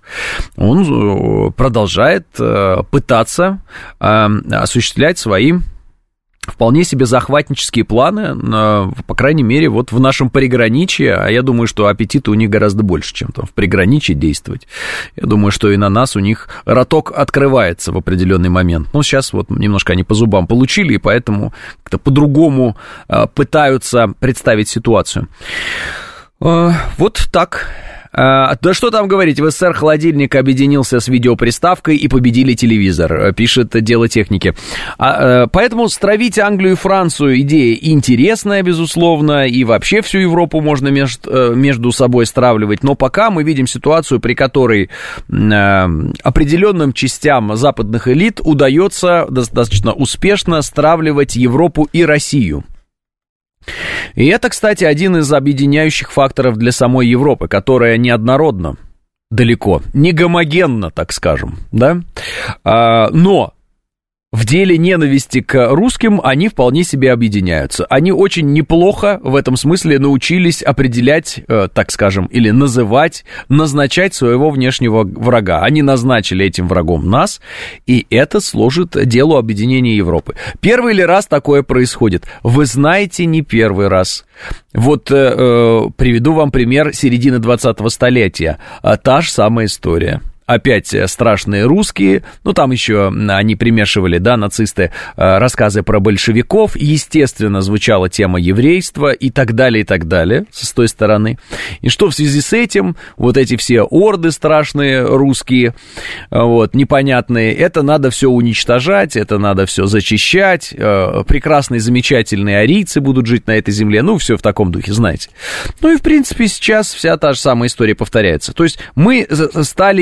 он продолжает пытаться осуществлять свои вполне себе захватнические планы, по крайней мере, вот в нашем приграничье, а я думаю, что аппетита у них гораздо больше, чем там в приграничье действовать. Я думаю, что и на нас у них роток открывается в определенный момент. Сейчас вот немножко они по зубам получили, и поэтому как-то по-другому пытаются представить ситуацию. Вот так. Да что там говорить, в СССР холодильник объединился с видеоприставкой и победили телевизор, пишет Дело техники. Поэтому стравить Англию и Францию идея интересная, безусловно, и вообще всю Европу можно между собой стравливать, но пока мы видим ситуацию, при которой определенным частям западных элит удается достаточно успешно стравливать Европу и Россию. И это, кстати, один из объединяющих факторов для самой Европы, которая неоднородна, далеко, не гомогенна, так скажем, да, но в деле ненависти к русским они вполне себе объединяются. Они очень неплохо в этом смысле научились определять, так скажем, или назначать своего внешнего врага. Они назначили этим врагом нас, и это служит делу объединения Европы. Первый ли раз такое происходит? Вы знаете, не первый раз. Вот приведу вам пример середины 20-го столетия. Та же самая история. Опять страшные русские, там еще они примешивали, да, нацисты, рассказы про большевиков, естественно, звучала тема еврейства и так далее, с той стороны. И что в связи с этим, вот эти все орды страшные русские, непонятные, это надо все уничтожать, это надо все зачищать, прекрасные, замечательные арийцы будут жить на этой земле, все в таком духе, знаете. И, в принципе, сейчас вся та же самая история повторяется. То есть мы стали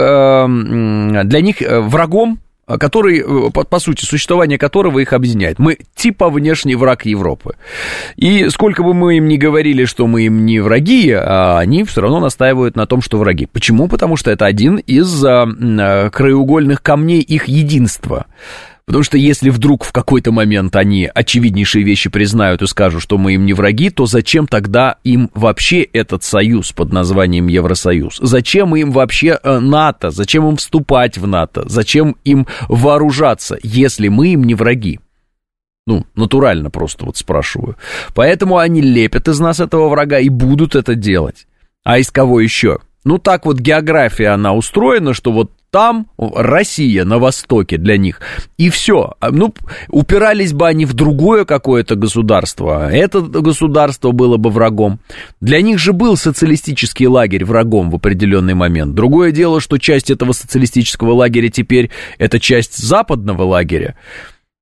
для них врагом, который, по сути, существование которого их объединяет. Мы типа внешний враг Европы. И сколько бы мы им ни говорили, что мы им не враги, они все равно настаивают на том, что враги. Почему? Потому что это один из краеугольных камней их единства. Потому что если вдруг в какой-то момент они очевиднейшие вещи признают и скажут, что мы им не враги, то зачем тогда им вообще этот союз под названием Евросоюз? Зачем им вообще НАТО? Зачем им вступать в НАТО? Зачем им вооружаться, если мы им не враги? Натурально просто спрашиваю. Поэтому они лепят из нас этого врага и будут это делать. А из кого еще? Так география, она устроена, что там Россия на востоке для них, и все. Упирались бы они в другое какое-то государство, это государство было бы врагом. Для них же был социалистический лагерь врагом в определенный момент. Другое дело, что часть этого социалистического лагеря теперь это часть западного лагеря.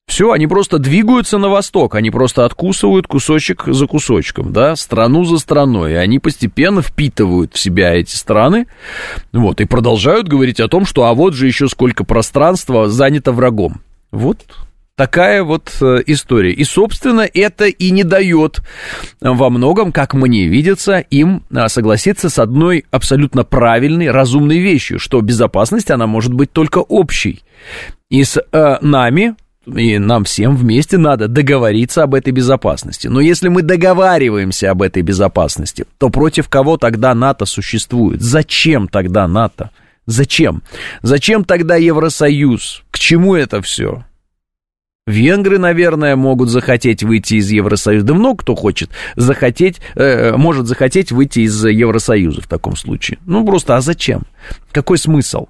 Все, они просто двигаются на восток, они просто откусывают кусочек за кусочком, да, страну за страной, и они постепенно впитывают в себя эти страны, вот, и продолжают говорить о том, что а вот же еще сколько пространства занято врагом. Вот такая вот история. И, собственно, это и не дает во многом, как мне видится, им согласиться с одной абсолютно правильной, разумной вещью, что безопасность, она может быть только общей. И с нами... И нам всем вместе надо договориться об этой безопасности. Но если мы договариваемся об этой безопасности, то против кого тогда НАТО существует? Зачем тогда НАТО? Зачем? Зачем тогда Евросоюз? К чему это все? Венгры, наверное, могут захотеть выйти из Евросоюза. Да много кто может захотеть выйти из Евросоюза в таком случае. Ну, просто, а зачем? Какой смысл?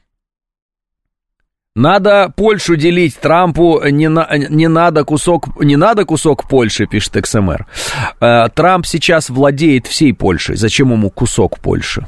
Надо Польшу делить, Трампу не надо кусок Польши, пишет XMR. Трамп сейчас владеет всей Польшей, зачем ему кусок Польши?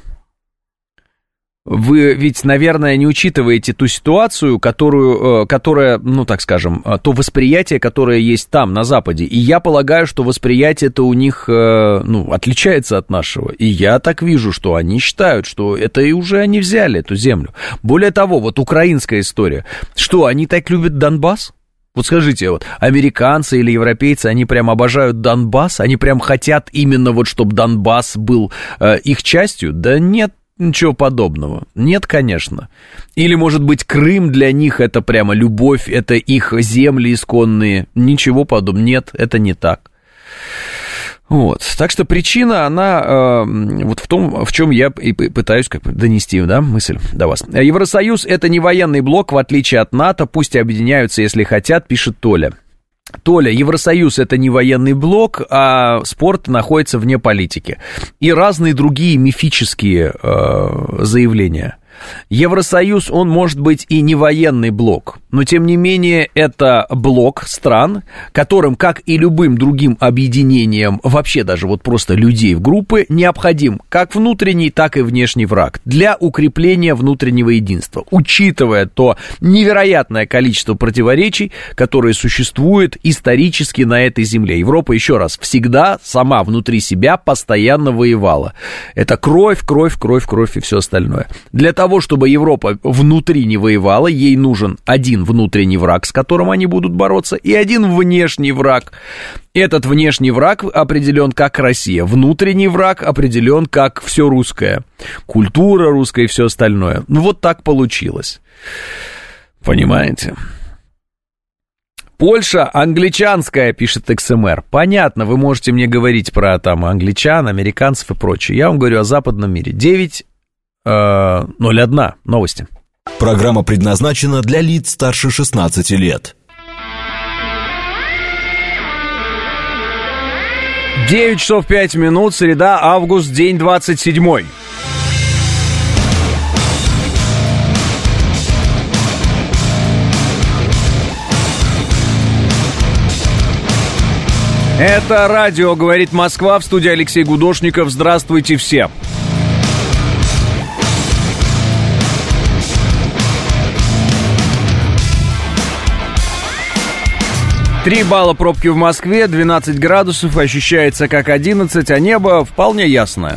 Вы ведь, наверное, не учитываете ту ситуацию, которая, ну, так скажем, то восприятие, которое есть там, на Западе. И я полагаю, что восприятие-то у них, отличается от нашего. И я так вижу, что они считают, что это и уже они взяли, эту землю. Более того, вот украинская история. Что, они так любят Донбасс? Вот скажите, вот американцы или европейцы, они прям обожают Донбасс? Они прям хотят именно вот, чтобы Донбасс был их частью? Да нет. Ничего подобного. Нет, конечно. Или, может быть, Крым для них это прямо любовь, это их земли исконные. Ничего подобного. Нет, это не так. Вот. Так что причина, она вот в том, в чем я и пытаюсь донести, да, мысль до вас. Евросоюз — это не военный блок, в отличие от НАТО. Пусть объединяются, если хотят, пишет Толя. Толя, Евросоюз — это не военный блок, а спорт находится вне политики. И разные другие мифические заявления. Евросоюз, он может быть и не военный блок, но тем не менее это блок стран, которым, как и любым другим объединениям, вообще даже вот просто людей в группы, необходим как внутренний, так и внешний враг для укрепления внутреннего единства, учитывая то невероятное количество противоречий, которые существуют исторически на этой земле. Европа, еще раз, всегда сама внутри себя постоянно воевала. Это кровь и все остальное. Для того, чтобы Европа внутри не воевала, ей нужен один внутренний враг, с которым они будут бороться, и один внешний враг. Этот внешний враг определен как Россия, внутренний враг определен как все русское, культура русская и все остальное. Ну, вот так получилось. Понимаете? Польша англичанская, пишет XMR. Понятно, вы можете мне говорить про там англичан, американцев и прочее. Я вам говорю о западном мире. 9:01. Новости. Программа предназначена для лиц старше 16 лет. 9 часов 5 минут, среда, август, день 27. Это радио «Говорит Москва», в студии Алексей Гудошников. Здравствуйте все. Три балла пробки в Москве, 12 градусов, ощущается как 11, а небо вполне ясное.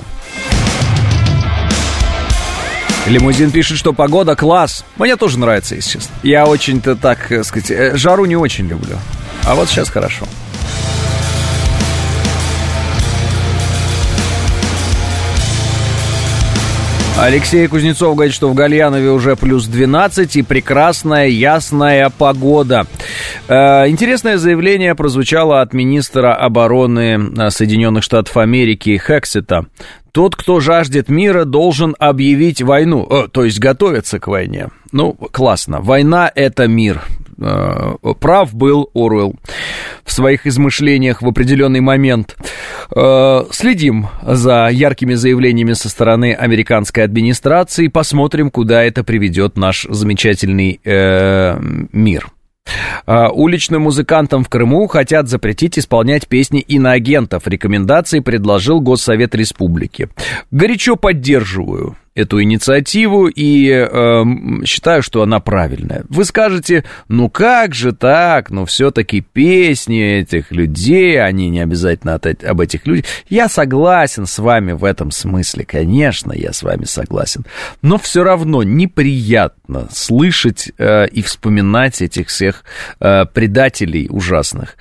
Лимузин пишет, что погода класс. Мне тоже нравится, если честно. Я очень-то, так сказать, жару не очень люблю. А вот сейчас хорошо. Алексей Кузнецов говорит, что в Гальянове уже плюс 12 и прекрасная ясная погода. Интересное заявление прозвучало от министра обороны Соединенных Штатов Америки Хексета. Тот, кто жаждет мира, должен объявить войну, то есть готовиться к войне. Ну, классно. Война — это мир. Прав был Оруэлл в своих измышлениях в определенный момент. Следим за яркими заявлениями со стороны американской администрации, посмотрим, куда это приведет наш замечательный мир. Уличным музыкантам в Крыму хотят запретить исполнять песни иноагентов. Рекомендации предложил Госсовет Республики. Горячо поддерживаю. эту инициативу и считаю, что она правильная. Вы скажете, ну как же так, но все-таки песни этих людей, они не обязательно об этих людях. Я согласен с вами в этом смысле, конечно, я с вами согласен. Но все равно неприятно слышать и вспоминать этих всех предателей ужасных.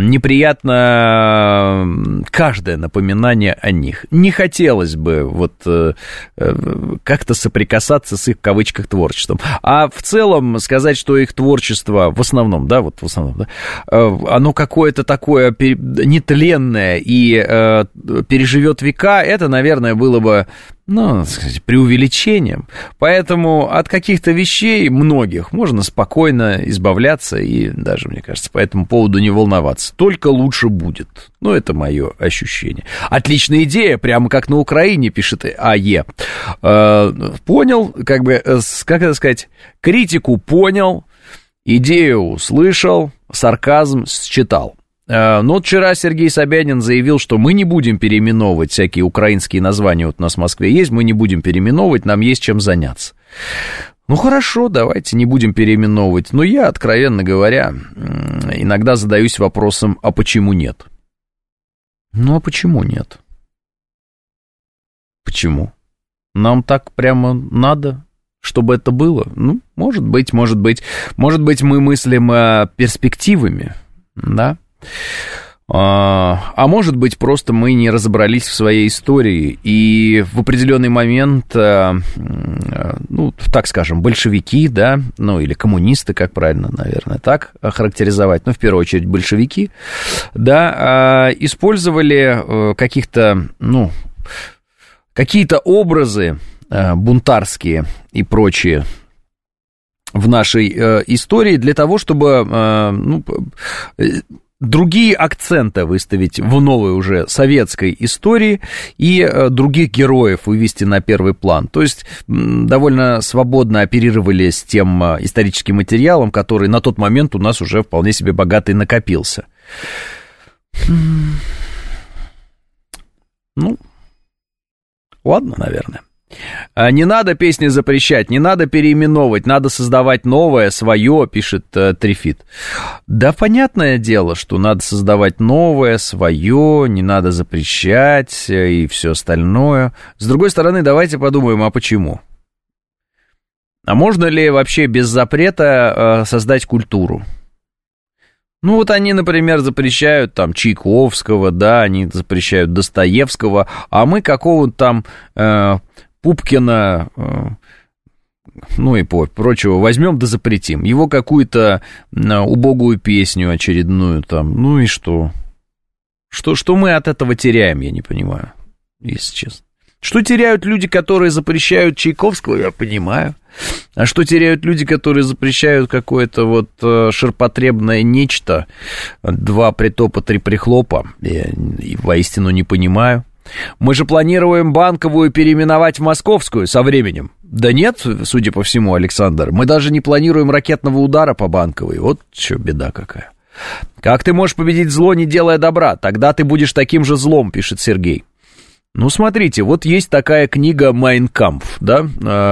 Неприятно каждое напоминание о них. Не хотелось бы вот как-то соприкасаться с их, в кавычках, творчеством. А в целом сказать, что их творчество в основном, да, вот в основном, да, оно какое-то такое нетленное и переживет века, это, наверное, было бы, ну, сказать, преувеличением. Поэтому от каких-то вещей, многих, можно спокойно избавляться и даже, мне кажется, по этому поводу не волноваться. Только лучше будет. Ну, это мое ощущение. Отличная идея, прямо как на Украине, пишет АЕ. Понял, как бы, как это сказать, критику понял, идею услышал, сарказм считал. Но вчера Сергей Собянин заявил, что мы не будем переименовывать всякие украинские названия, вот у нас в Москве есть, мы не будем переименовывать, нам есть чем заняться. Ну хорошо, давайте не будем переименовывать, но я, откровенно говоря, иногда задаюсь вопросом, а почему нет? Ну а почему нет? Почему? Нам так прямо надо, чтобы это было? Ну, может быть, мы мыслим перспективами, да? А может быть, просто мы не разобрались в своей истории, и в определенный момент, ну, так скажем, большевики, да, ну, или коммунисты, как правильно, наверное, так характеризовать, ну, в первую очередь, большевики, да, использовали какие-то образы бунтарские и прочие в нашей истории для того, чтобы, другие акценты выставить в новой уже советской истории и других героев вывести на первый план. То есть довольно свободно оперировали с тем историческим материалом, который на тот момент у нас уже вполне себе богатый накопился. Ну, ладно, наверное. Не надо песни запрещать, не надо переименовывать, надо создавать новое, свое, пишет Трифит. Да, понятное дело, что надо создавать новое, свое, не надо запрещать и все остальное. С другой стороны, давайте подумаем, а почему? А можно ли вообще без запрета создать культуру? Ну, вот они, например, запрещают там Чайковского, да, они запрещают Достоевского, а мы какого-то там Пупкина, ну и прочего, возьмем да запретим. Его какую-то убогую песню очередную там, ну и что? Что мы от этого теряем, я не понимаю, если честно. Что теряют люди, которые запрещают Чайковского, я понимаю. А что теряют люди, которые запрещают какое-то вот ширпотребное нечто, 2 притопа, 3 прихлопа, я воистину не понимаю. Мы же планируем Банковую переименовать в Московскую со временем. Да нет, судя по всему, Александр, мы даже не планируем ракетного удара по Банковой. Вот что беда какая. Как ты можешь победить зло, не делая добра? Тогда ты будешь таким же злом, пишет Сергей. Ну, смотрите, вот есть такая книга «Майн кампф», да,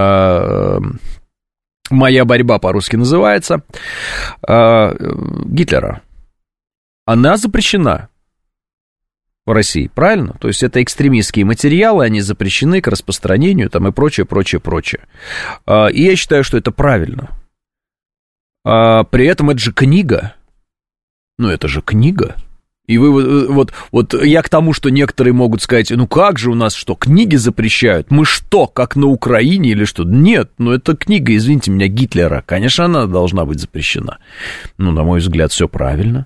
«Моя борьба» по-русски называется, Гитлера. Она запрещена в России, правильно? То есть это экстремистские материалы, они запрещены к распространению там и прочее. И я считаю, что это правильно. При этом это же книга. Ну, это же книга. И вы вот я к тому, что некоторые могут сказать, ну как же у нас что, книги запрещают? Мы что, как на Украине или что? Нет, ну это книга, извините меня, Гитлера. Конечно, она должна быть запрещена. Ну, на мой взгляд, все правильно.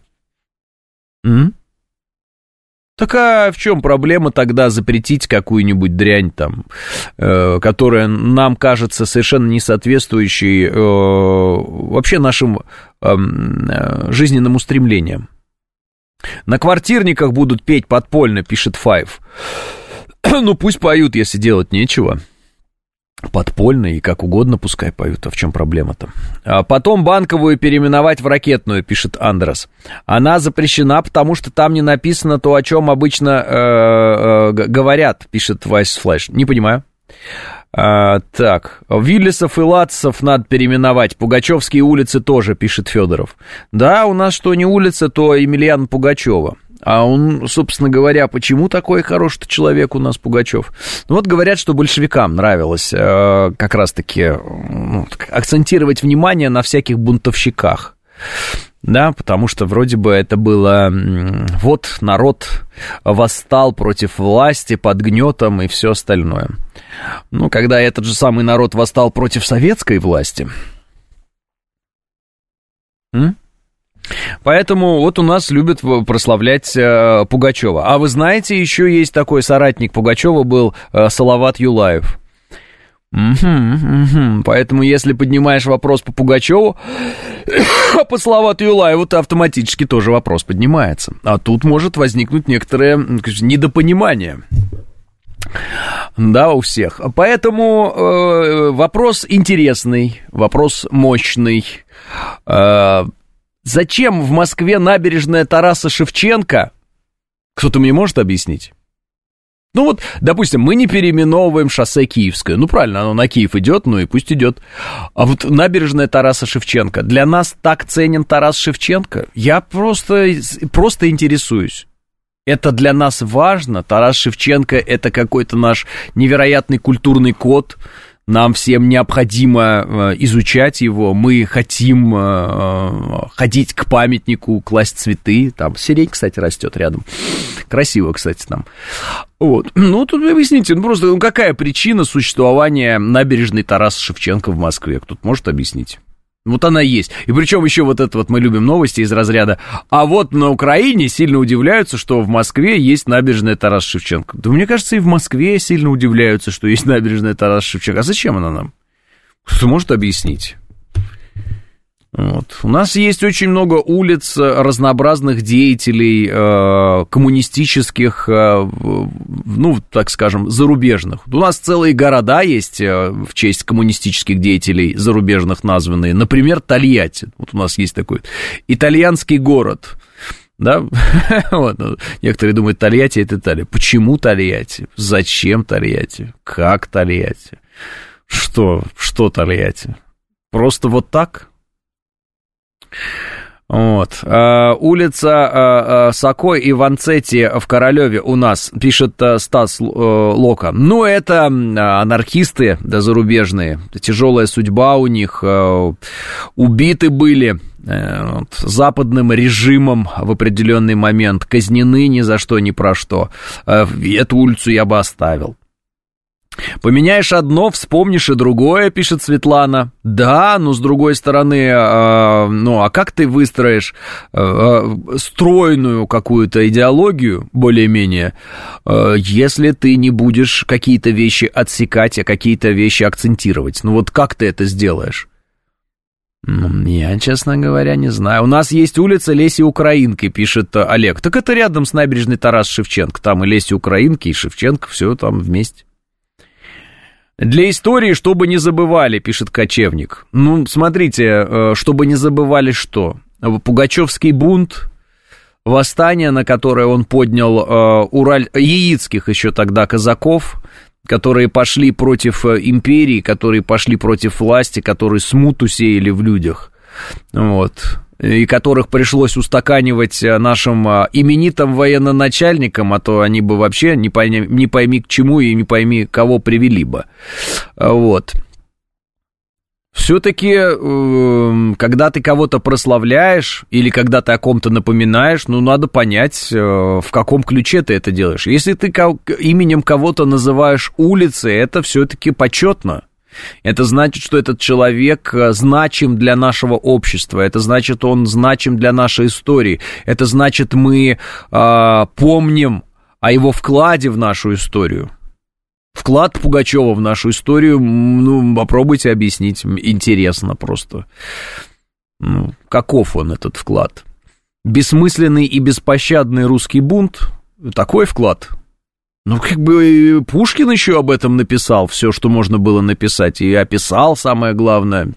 Так а в чем проблема тогда запретить какую-нибудь дрянь там, которая нам кажется совершенно не соответствующей вообще нашим жизненным устремлениям? На квартирниках будут петь подпольно, пишет Файв. Ну, пусть поют, если делать нечего. Подпольно и как угодно пускай поют, а в чем проблема-то? А потом Банковую переименовать в ракетную, пишет Андрес. Она запрещена, потому что там не написано то, о чем обычно говорят, пишет Вайс Флэш. Не понимаю. Так, Виллисов и Латцев надо переименовать. Пугачевские улицы тоже, пишет Федоров. Да, у нас что не улица, то Емельяна Пугачева. А он, собственно говоря, почему такой хороший человек у нас Пугачев? Ну вот говорят, что большевикам нравилось как раз-таки акцентировать внимание на всяких бунтовщиках. Да, потому что вроде бы это было, вот народ восстал против власти под гнетом и все остальное. Ну, когда этот же самый народ восстал против советской власти. Поэтому вот у нас любят прославлять Пугачева. А вы знаете, еще есть такой соратник Пугачева был Салават Юлаев. Поэтому, если поднимаешь вопрос по Пугачеву, по Салавату Юлаеву, то автоматически тоже вопрос поднимается. А тут может возникнуть некоторое недопонимание. Да, у всех. Поэтому вопрос интересный, вопрос мощный. Зачем в Москве набережная Тараса Шевченко? Кто-то мне может объяснить? Ну вот, допустим, мы не переименовываем шоссе Киевское. Ну, правильно, оно на Киев идет, ну и пусть идет. А вот набережная Тараса Шевченко. Для нас так ценен Тарас Шевченко? Я просто интересуюсь. Это для нас важно. Тарас Шевченко — это какой-то наш невероятный культурный код. Нам всем необходимо изучать его. Мы хотим ходить к памятнику, класть цветы. Там сирень, кстати, растет рядом. Красиво, кстати, там. Вот. Ну, тут объясните, просто какая причина существования набережной Тараса Шевченко в Москве? Кто-то может объяснить? Вот она есть. И причем еще вот это вот мы любим новости из разряда. А вот на Украине сильно удивляются, что в Москве есть набережная Тараса Шевченко. Да мне кажется, и в Москве сильно удивляются, что есть набережная Тараса Шевченко. А зачем она нам? Кто может объяснить? Вот. У нас есть очень много улиц разнообразных деятелей, коммунистических, ну, так скажем, зарубежных. У нас целые города есть в честь коммунистических деятелей зарубежных названные. Например, Тольятти. Вот у нас есть такой итальянский город. Да? Вот. Некоторые думают, Тольятти — это Италия. Почему Тольятти? Зачем Тольятти? Как Тольятти? Что Тольятти? Просто вот так? Вот. Улица Сокой и Ванцетти в Королеве у нас, пишет Стас Лока. Ну, это анархисты, да, зарубежные. Тяжелая судьба у них. Убиты были западным режимом в определенный момент. Казнены ни за что, ни про что. Эту улицу я бы оставил. Поменяешь одно, вспомнишь и другое, пишет Светлана. Да, но с другой стороны, а как ты выстроишь стройную какую-то идеологию, более-менее, если ты не будешь какие-то вещи отсекать, а какие-то вещи акцентировать? Ну вот как ты это сделаешь? Я, честно говоря, не знаю. У нас есть улица Леси Украинки, пишет Олег. Так это рядом с набережной Тараса Шевченко. Там и Леси Украинки, и Шевченко, все там вместе. Для истории, чтобы не забывали, пишет Кочевник. Ну, смотрите, чтобы не забывали что? Пугачевский бунт, восстание, на которое он поднял яицких еще тогда казаков, которые пошли против империи, которые пошли против власти, которые смуту сеяли в людях, вот, и которых пришлось устаканивать нашим именитым военноначальникам, а то они бы вообще не пойми к чему и не пойми кого привели бы. Вот. Все-таки, когда ты кого-то прославляешь или когда ты о ком-то напоминаешь, ну, надо понять, в каком ключе ты это делаешь. Если ты именем кого-то называешь улицы, это все-таки почетно. Это значит, что этот человек значим для нашего общества, это значит, он значим для нашей истории, это значит, мы помним о его вкладе в нашу историю. Вклад Пугачева в нашу историю, ну, попробуйте объяснить, интересно просто. Ну, каков он, этот вклад? Бессмысленный и беспощадный русский бунт, такой вклад. Ну, как бы Пушкин еще об этом написал, все, что можно было написать, и описал, самое главное.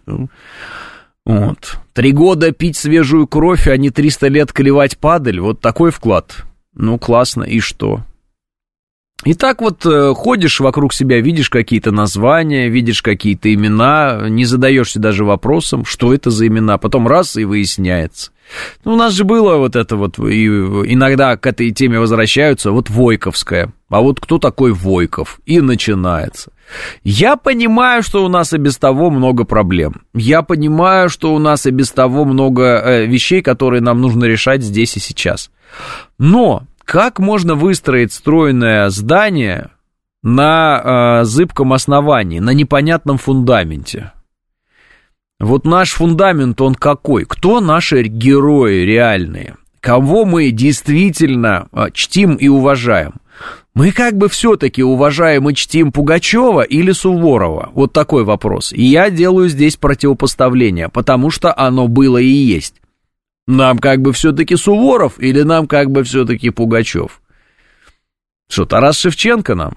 Вот. 3 года пить свежую кровь, а не 300 лет клевать падаль, вот такой вклад. Ну, классно, и что? И так вот ходишь вокруг себя, видишь какие-то названия, видишь какие-то имена, не задаешься даже вопросом, что это за имена, потом раз и выясняется. Ну, у нас же было вот это вот, и иногда к этой теме возвращаются, вот Войковская, а вот кто такой Войков? И начинается. Я понимаю, что у нас и без того много проблем. Я понимаю, что у нас и без того много вещей, которые нам нужно решать здесь и сейчас. Но как можно выстроить стройное здание на зыбком основании, на непонятном фундаменте? Вот наш фундамент, он какой? Кто наши герои реальные? Кого мы действительно чтим и уважаем? Мы как бы все-таки уважаем и чтим Пугачева или Суворова? Вот такой вопрос. И я делаю здесь противопоставление, потому что оно было и есть. Нам как бы все-таки Суворов или нам как бы все-таки Пугачев? Что, Тарас Шевченко нам?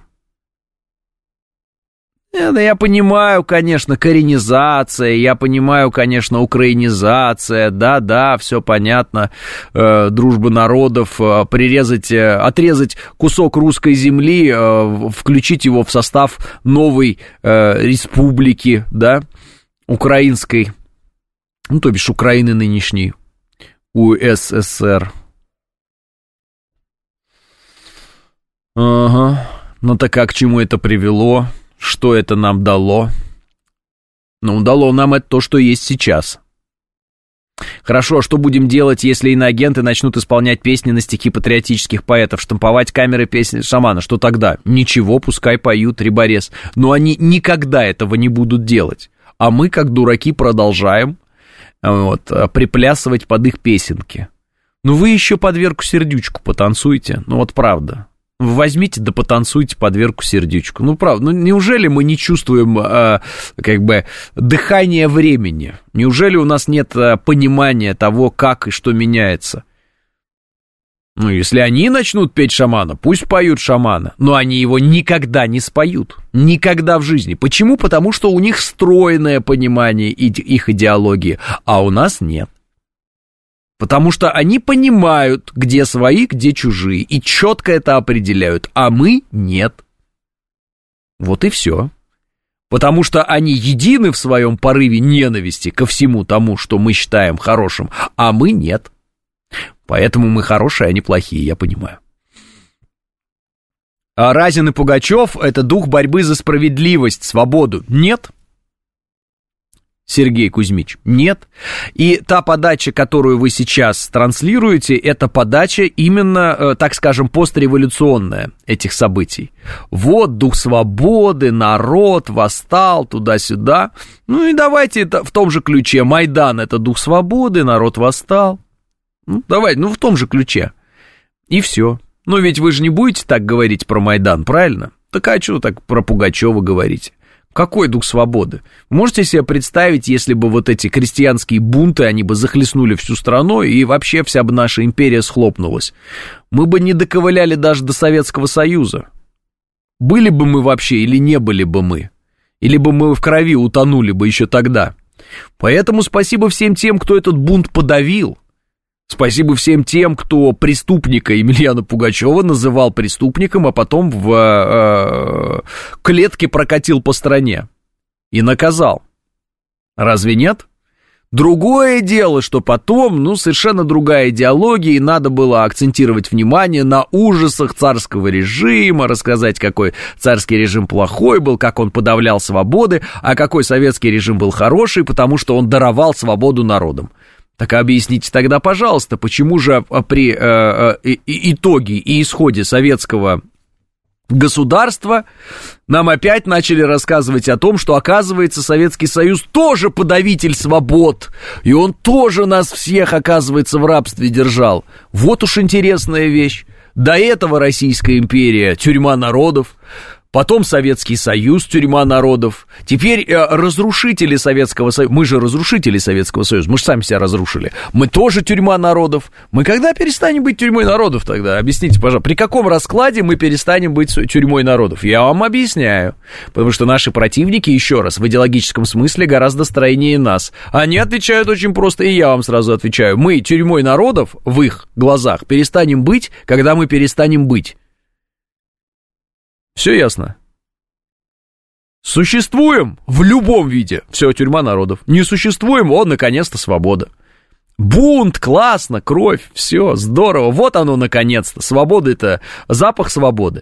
Да я понимаю, конечно, коренизация, я понимаю, конечно, украинизация, да, все понятно, дружба народов, отрезать кусок русской земли, включить его в состав новой республики, да, украинской, ну, то бишь Украины нынешней, УССР. Ага, ну так а к чему это привело? Что это нам дало? Ну, дало нам это то, что есть сейчас. Хорошо, а что будем делать, если иноагенты начнут исполнять песни на стихи патриотических поэтов, штамповать камеры песни шамана? Что тогда? Ничего, пускай поют, риборез. Но они никогда этого не будут делать. А мы, как дураки, продолжаем приплясывать под их песенки. Ну, вы еще под Верку Сердючку потанцуйте. Ну, вот правда. Возьмите да потанцуйте под Верку Сердючку. Ну, правда, ну неужели мы не чувствуем как бы дыхания времени? Неужели у нас нет понимания того, как и что меняется? Ну, если они начнут петь шамана, пусть поют шамана, но они его никогда не споют. Никогда в жизни. Почему? Потому что у них стройное понимание их идеологии, а у нас нет. Потому что они понимают, где свои, где чужие, и четко это определяют, а мы нет. Вот и все. Потому что они едины в своем порыве ненависти ко всему тому, что мы считаем хорошим, а мы нет. Поэтому мы хорошие, а не плохие, я понимаю. А Разин и Пугачев — это дух борьбы за справедливость, свободу. Нет. Сергей Кузьмич, нет. И та подача, которую вы сейчас транслируете, это подача именно, так скажем, постреволюционная этих событий. Вот дух свободы, народ восстал туда-сюда. Ну и давайте это в том же ключе. Майдан — это дух свободы, народ восстал. Ну, давайте, в том же ключе. И все. Но ведь вы же не будете так говорить про Майдан, правильно? Так а что так про Пугачева говорите? Какой дух свободы? Можете себе представить, если бы вот эти крестьянские бунты, они бы захлестнули всю страну, и вообще вся бы наша империя схлопнулась? Мы бы не доковыляли даже до Советского Союза. Были бы мы вообще или не были бы мы? Или бы мы в крови утонули бы еще тогда? Поэтому спасибо всем тем, кто этот бунт подавил. Спасибо всем тем, кто преступника Емельяна Пугачева называл преступником, а потом в клетке прокатил по стране и наказал. Разве нет? Другое дело, что потом, совершенно другая идеология, и надо было акцентировать внимание на ужасах царского режима, рассказать, какой царский режим плохой был, как он подавлял свободы, а какой советский режим был хороший, потому что он даровал свободу народам. Так объясните тогда, пожалуйста, почему же при итоге и исходе советского государства нам опять начали рассказывать о том, что, оказывается, Советский Союз тоже подавитель свобод, и он тоже нас всех, оказывается, в рабстве держал. Вот уж интересная вещь. До этого Российская империя — тюрьма народов, потом Советский Союз, тюрьма народов. Теперь разрушители Советского Союза. Мы же разрушители Советского Союза. Мы же сами себя разрушили. Мы тоже тюрьма народов. Мы когда перестанем быть тюрьмой народов тогда? Объясните, пожалуйста, при каком раскладе мы перестанем быть тюрьмой народов? Я вам объясняю. Потому что наши противники, еще раз, в идеологическом смысле гораздо стройнее нас. Они отвечают очень просто, и я вам сразу отвечаю. Мы тюрьмой народов в их глазах перестанем быть, когда мы перестанем быть. Все ясно? Существуем в любом виде. Все, тюрьма народов. Не существуем, наконец-то, свобода. Бунт, классно, кровь, все, здорово. Вот оно, наконец-то. Свобода — это запах свободы.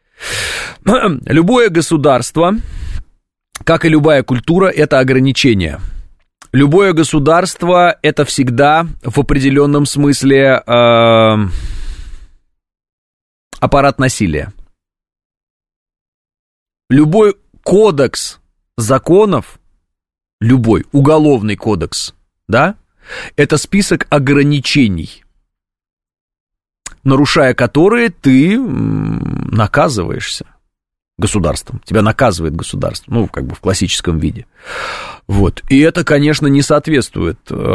Любое государство, как и любая культура, это ограничение. Любое государство — это всегда в определенном смысле аппарат насилия. Любой кодекс законов, любой уголовный кодекс, да, это список ограничений, нарушая которые ты наказываешься государством. Тебя наказывает государство, ну, как бы в классическом виде. Вот. И это, конечно, не соответствует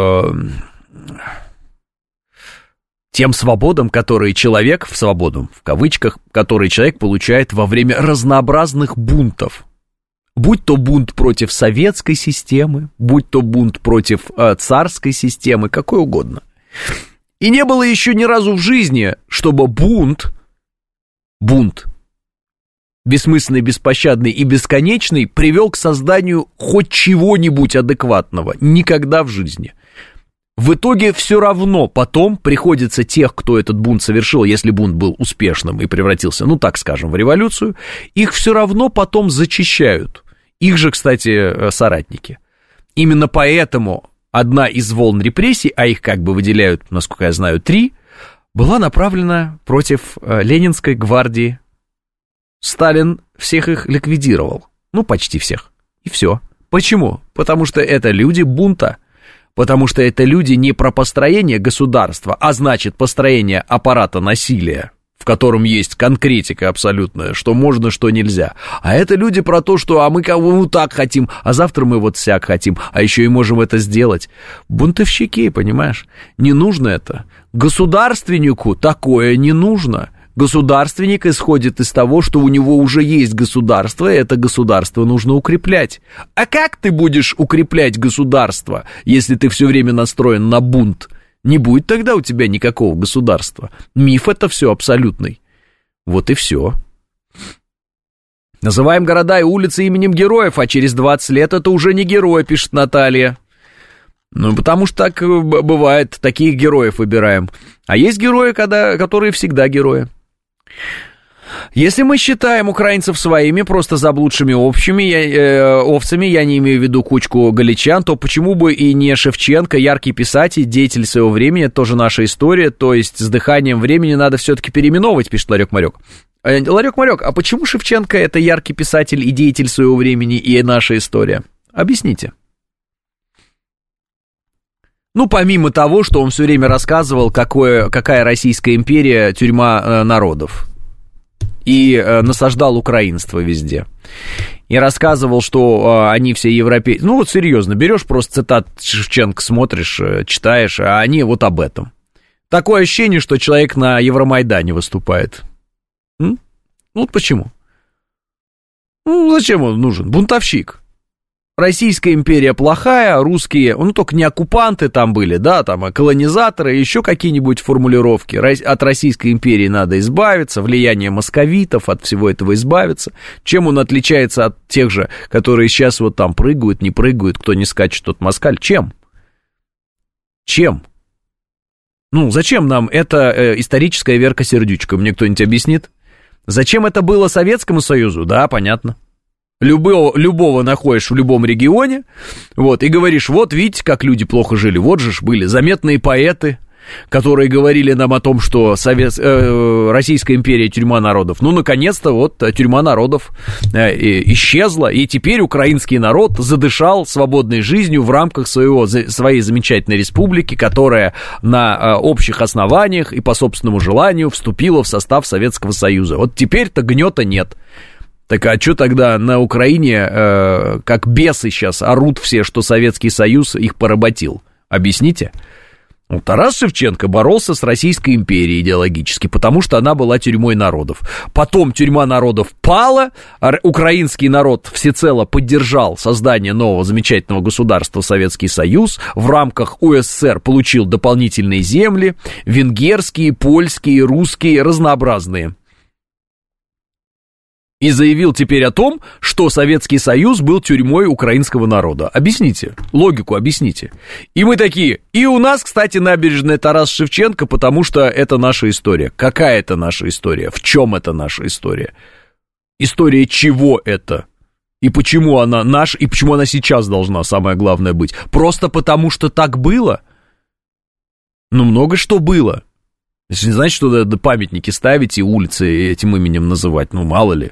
тем свободам, которые человек, свободам, в кавычках, которые человек получает во время разнообразных бунтов. Будь то бунт против советской системы, будь то бунт против царской системы, какой угодно. И не было еще ни разу в жизни, чтобы бунт, бессмысленный, беспощадный и бесконечный, привел к созданию хоть чего-нибудь адекватного. Никогда в жизни. В итоге все равно потом приходится тех, кто этот бунт совершил, если бунт был успешным и превратился, ну так скажем, в революцию, их все равно потом зачищают. Их же, кстати, соратники. Именно поэтому одна из волн репрессий, а их как бы выделяют, насколько я знаю, 3, была направлена против Ленинской гвардии. Сталин всех их ликвидировал. Ну, почти всех. И все. Почему? Потому что это люди бунта. Потому что это люди не про построение государства, а значит построение аппарата насилия, в котором есть конкретика абсолютная, что можно, что нельзя. А это люди про то, что а мы кого так хотим, а завтра мы вот сяк хотим, а еще и можем это сделать. Бунтовщики, понимаешь? Не нужно это. Государственнику такое не нужно. Государственник исходит из того, что у него уже есть государство, и это государство нужно укреплять. А как ты будешь укреплять государство, если ты все время настроен на бунт? Не будет тогда у тебя никакого государства. Миф это все абсолютный. Вот и все. Называем города и улицы именем героев, а через 20 лет это уже не герой, пишет Наталья. Ну, потому что так бывает, таких героев выбираем. А есть герои, которые всегда герои. Если мы считаем украинцев своими, просто заблудшими овцами, я не имею в виду кучку галичан, то почему бы и не Шевченко, яркий писатель, деятель своего времени, это тоже наша история, то есть с дыханием времени надо все-таки переименовывать, пишет Ларек-Марек. Ларек-Марек, а почему Шевченко это яркий писатель и деятель своего времени и наша история? Объясните. Ну, помимо того, что он все время рассказывал, какая Российская империя тюрьма народов. И насаждал украинство везде. И рассказывал, что они все европейцы. Ну, вот серьезно, берешь просто цитат Шевченко, смотришь, читаешь, а они вот об этом. Такое ощущение, что человек на Евромайдане выступает. Ну, вот почему? Ну, зачем он нужен? Бунтовщик. Российская империя плохая, русские, ну, только не оккупанты там были, да, там, а колонизаторы, еще какие-нибудь формулировки. От Российской империи надо избавиться, влияние московитов, от всего этого избавиться. Чем он отличается от тех же, которые сейчас вот там прыгают, не прыгают, кто не скачет, тот москаль? Чем? Чем? Ну, зачем нам эта историческая Верка-Сердючка? Мне кто-нибудь объяснит? Зачем это было Советскому Союзу? Да, понятно. Любого находишь в любом регионе, вот, и говоришь, вот видите, как люди плохо жили, вот же ж были заметные поэты, которые говорили нам о том, что Российская империя тюрьма народов. Ну, наконец-то, вот, тюрьма народов исчезла, и теперь украинский народ задышал свободной жизнью в рамках своей замечательной республики, которая на общих основаниях и по собственному желанию вступила в состав Советского Союза. Вот теперь-то гнета нет. Так а что тогда на Украине, как бесы сейчас, орут все, что Советский Союз их поработил? Объясните. Ну, Тарас Шевченко боролся с Российской империей идеологически, потому что она была тюрьмой народов. Потом тюрьма народов пала, украинский народ всецело поддержал создание нового замечательного государства Советский Союз, в рамках УССР получил дополнительные земли, венгерские, польские, русские, разнообразные. и заявил теперь о том, что Советский Союз был тюрьмой украинского народа. Объясните, логику объясните. И мы такие, и у нас, кстати, набережная Тарас Шевченко, потому что это наша история. Какая это наша история? В чем это наша история? История чего это? И почему она наша, и почему она сейчас должна, самое главное, быть? Просто потому, что так было? Ну, много что было. Если не значит, что памятники ставить и улицы этим именем называть, ну, мало ли.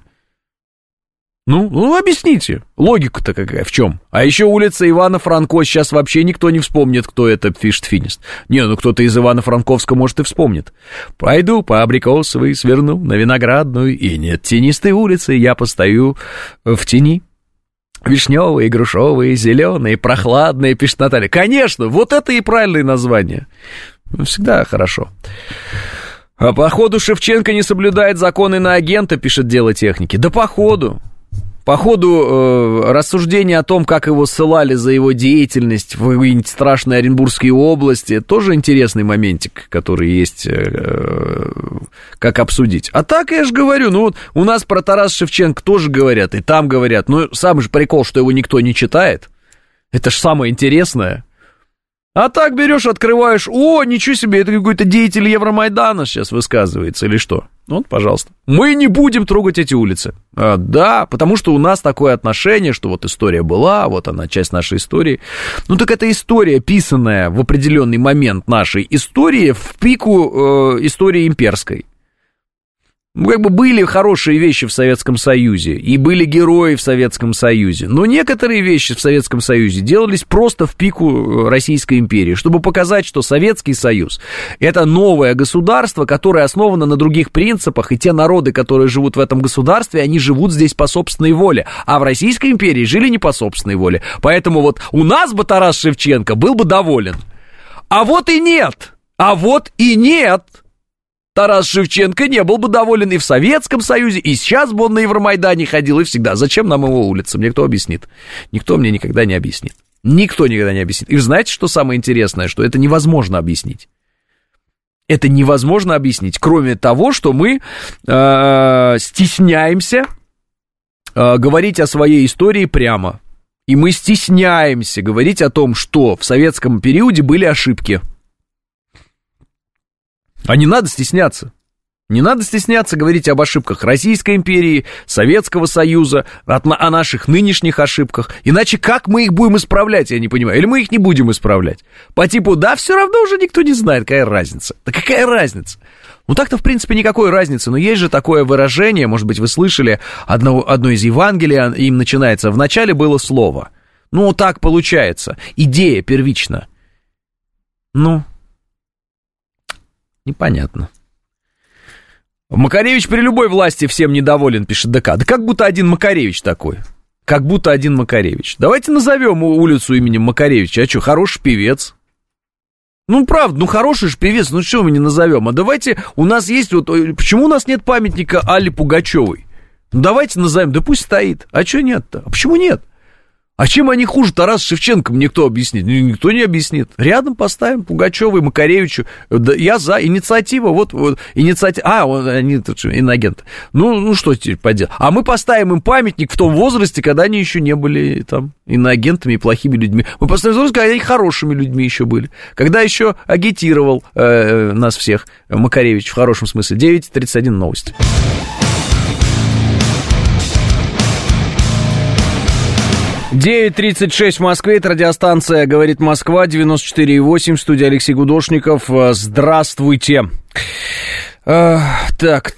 Ну, объясните, логика-то какая, в чем? А еще улица Ивана Франко, сейчас вообще никто не вспомнит, кто это, пишет Финист. Не, ну кто-то из Ивано-Франковска, может, и вспомнит. Пойду по Абрикосовой, сверну на Виноградную, и нет тенистой улицы, я постою в тени. Вишневые, грушевые, зеленые, прохладные, пишет Наталья. Конечно, вот это и правильное название. Всегда хорошо. А походу Шевченко не соблюдает законы иноагента, пишет Дело техники. Да походу рассуждения о том, как его ссылали за его деятельность в какие-нибудь страшные Оренбургские области, тоже интересный моментик, который есть, как обсудить. А так, я же говорю, ну вот у нас про Тараса Шевченко тоже говорят, и там говорят, но самый же прикол, что его никто не читает, это же самое интересное. А так берешь, открываешь, о, ничего себе, это какой-то деятель Евромайдана сейчас высказывается, или что? Вот, пожалуйста. Мы не будем трогать эти улицы. Да, потому что у нас такое отношение, что вот история была, вот она, часть нашей истории. Ну, так это история, писанная в определенный момент нашей истории в пику истории имперской. Ну, как бы были хорошие вещи в Советском Союзе, и были герои в Советском Союзе, но некоторые вещи в Советском Союзе делались просто в пику Российской империи, чтобы показать, что Советский Союз – это новое государство, которое основано на других принципах, и те народы, которые живут в этом государстве, они живут здесь по собственной воле, а в Российской империи жили не по собственной воле. Поэтому вот у нас бы Тарас Шевченко был бы доволен. А вот и нет! Тарас Шевченко не был бы доволен и в Советском Союзе, и сейчас бы он на Евромайдане ходил, и всегда. Зачем нам его улица? Мне кто объяснит? Никто мне никогда не объяснит. Никто никогда не объяснит. И вы знаете, что самое интересное? Что это невозможно объяснить. Это невозможно объяснить, кроме того, что мы стесняемся говорить о своей истории прямо. И мы стесняемся говорить о том, что в советском периоде были ошибки. А не надо стесняться. Не надо стесняться говорить об ошибках Российской империи, Советского Союза, о наших нынешних ошибках. Иначе как мы их будем исправлять, я не понимаю. Или мы их не будем исправлять. По типу, да, все равно уже никто не знает, какая разница. Да какая разница? Ну так-то, в принципе, никакой разницы. Но есть же такое выражение, может быть, вы слышали, одно из Евангелия, им начинается, в начале было слово. Ну, так получается. Идея первична. Ну... Непонятно. Макаревич при любой власти всем недоволен, пишет ДК. Да как будто один Макаревич такой. Как будто один Макаревич. Давайте назовем улицу именем Макаревича. А что, хороший певец? Ну, правда, ну хороший же певец, ну что мы не назовем? А давайте, у нас есть вот... Почему у нас нет памятника Алле Пугачевой? Ну, давайте назовем, да пусть стоит. А что нет-то? А почему нет? А чем они хуже Тараса Шевченко, мне кто объяснит? Никто не объяснит. Рядом поставим Пугачеву и Макаревичу. Да, я за. Инициатива. Вот инициатива. Они тут же иноагенты. Ну, что теперь поделать? А мы поставим им памятник в том возрасте, когда они еще не были там иноагентами и плохими людьми. Мы поставим возраст, когда они хорошими людьми еще были. Когда еще агитировал нас всех Макаревич, в хорошем смысле. 9:31 новости. 9:36 в Москве, это радиостанция «Говорит Москва», 94,8, студия Алексей Гудошников. Здравствуйте. Так.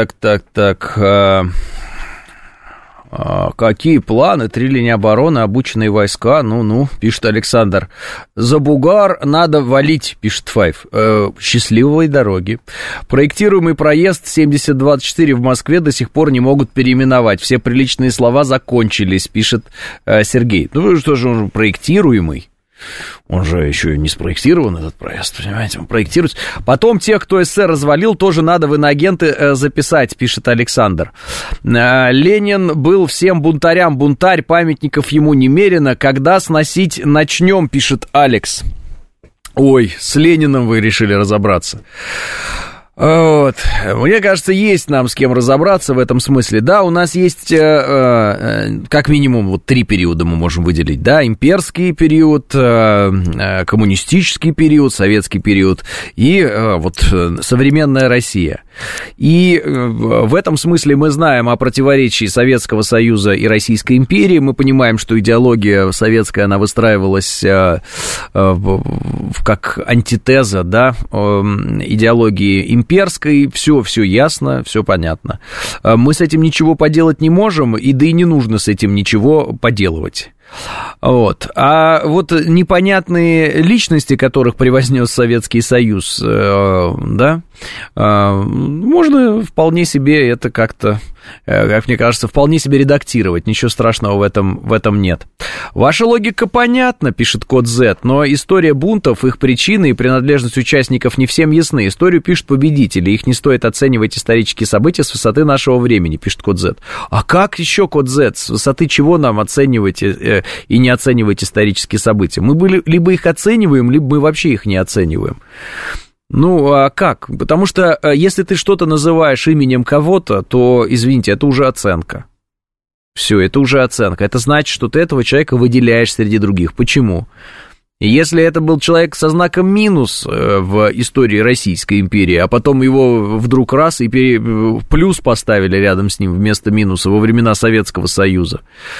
Какие планы? 3 линии обороны, обученные войска. Ну, пишет Александр. За бугар надо валить, пишет Файв. Счастливой дороги. Проектируемый проезд 7024 в Москве до сих пор не могут переименовать. Все приличные слова закончились, пишет Сергей. Ну, что же он проектируемый? Он же еще не спроектирован, этот проезд, понимаете, он проектируется. Потом тех, кто СССР развалил, тоже надо в иноагенты записать, пишет Александр. Ленин был всем бунтарям бунтарь, памятников ему немерено. Когда сносить начнем, пишет Алекс. Ой, с Лениным вы решили разобраться. Вот. Мне кажется, есть нам с кем разобраться в этом смысле. Да, у нас есть как минимум вот 3 периода мы можем выделить. Да, имперский период, коммунистический период, советский период и вот современная Россия. И в этом смысле мы знаем о противоречии Советского Союза и Российской империи. Мы понимаем, что идеология советская, она выстраивалась как антитеза, да, идеологии имперской, все ясно, все понятно. Мы с этим ничего поделать не можем, и да и не нужно с этим ничего поделывать. Вот. А вот непонятные личности, которых превознес Советский Союз, да, можно вполне себе это как-то, как мне кажется, вполне себе редактировать. Ничего страшного в этом нет. Ваша логика понятна, пишет Код Z, но история бунтов, их причины и принадлежность участников не всем ясны. Историю пишут победители, их не стоит оценивать исторические события с высоты нашего времени, пишет Код Z. А как еще, Код Z, с высоты чего нам оценивать и не оценивать исторические события? Мы либо их оцениваем, либо мы вообще их не оцениваем. Ну, а как? Потому что если ты что-то называешь именем кого-то, то, извините, это уже оценка. Все, это уже оценка. Это значит, что ты этого человека выделяешь среди других. Почему? И если это был человек со знаком минус в истории Российской империи, а потом его вдруг раз и плюс поставили рядом с ним вместо минуса во времена Советского Союза,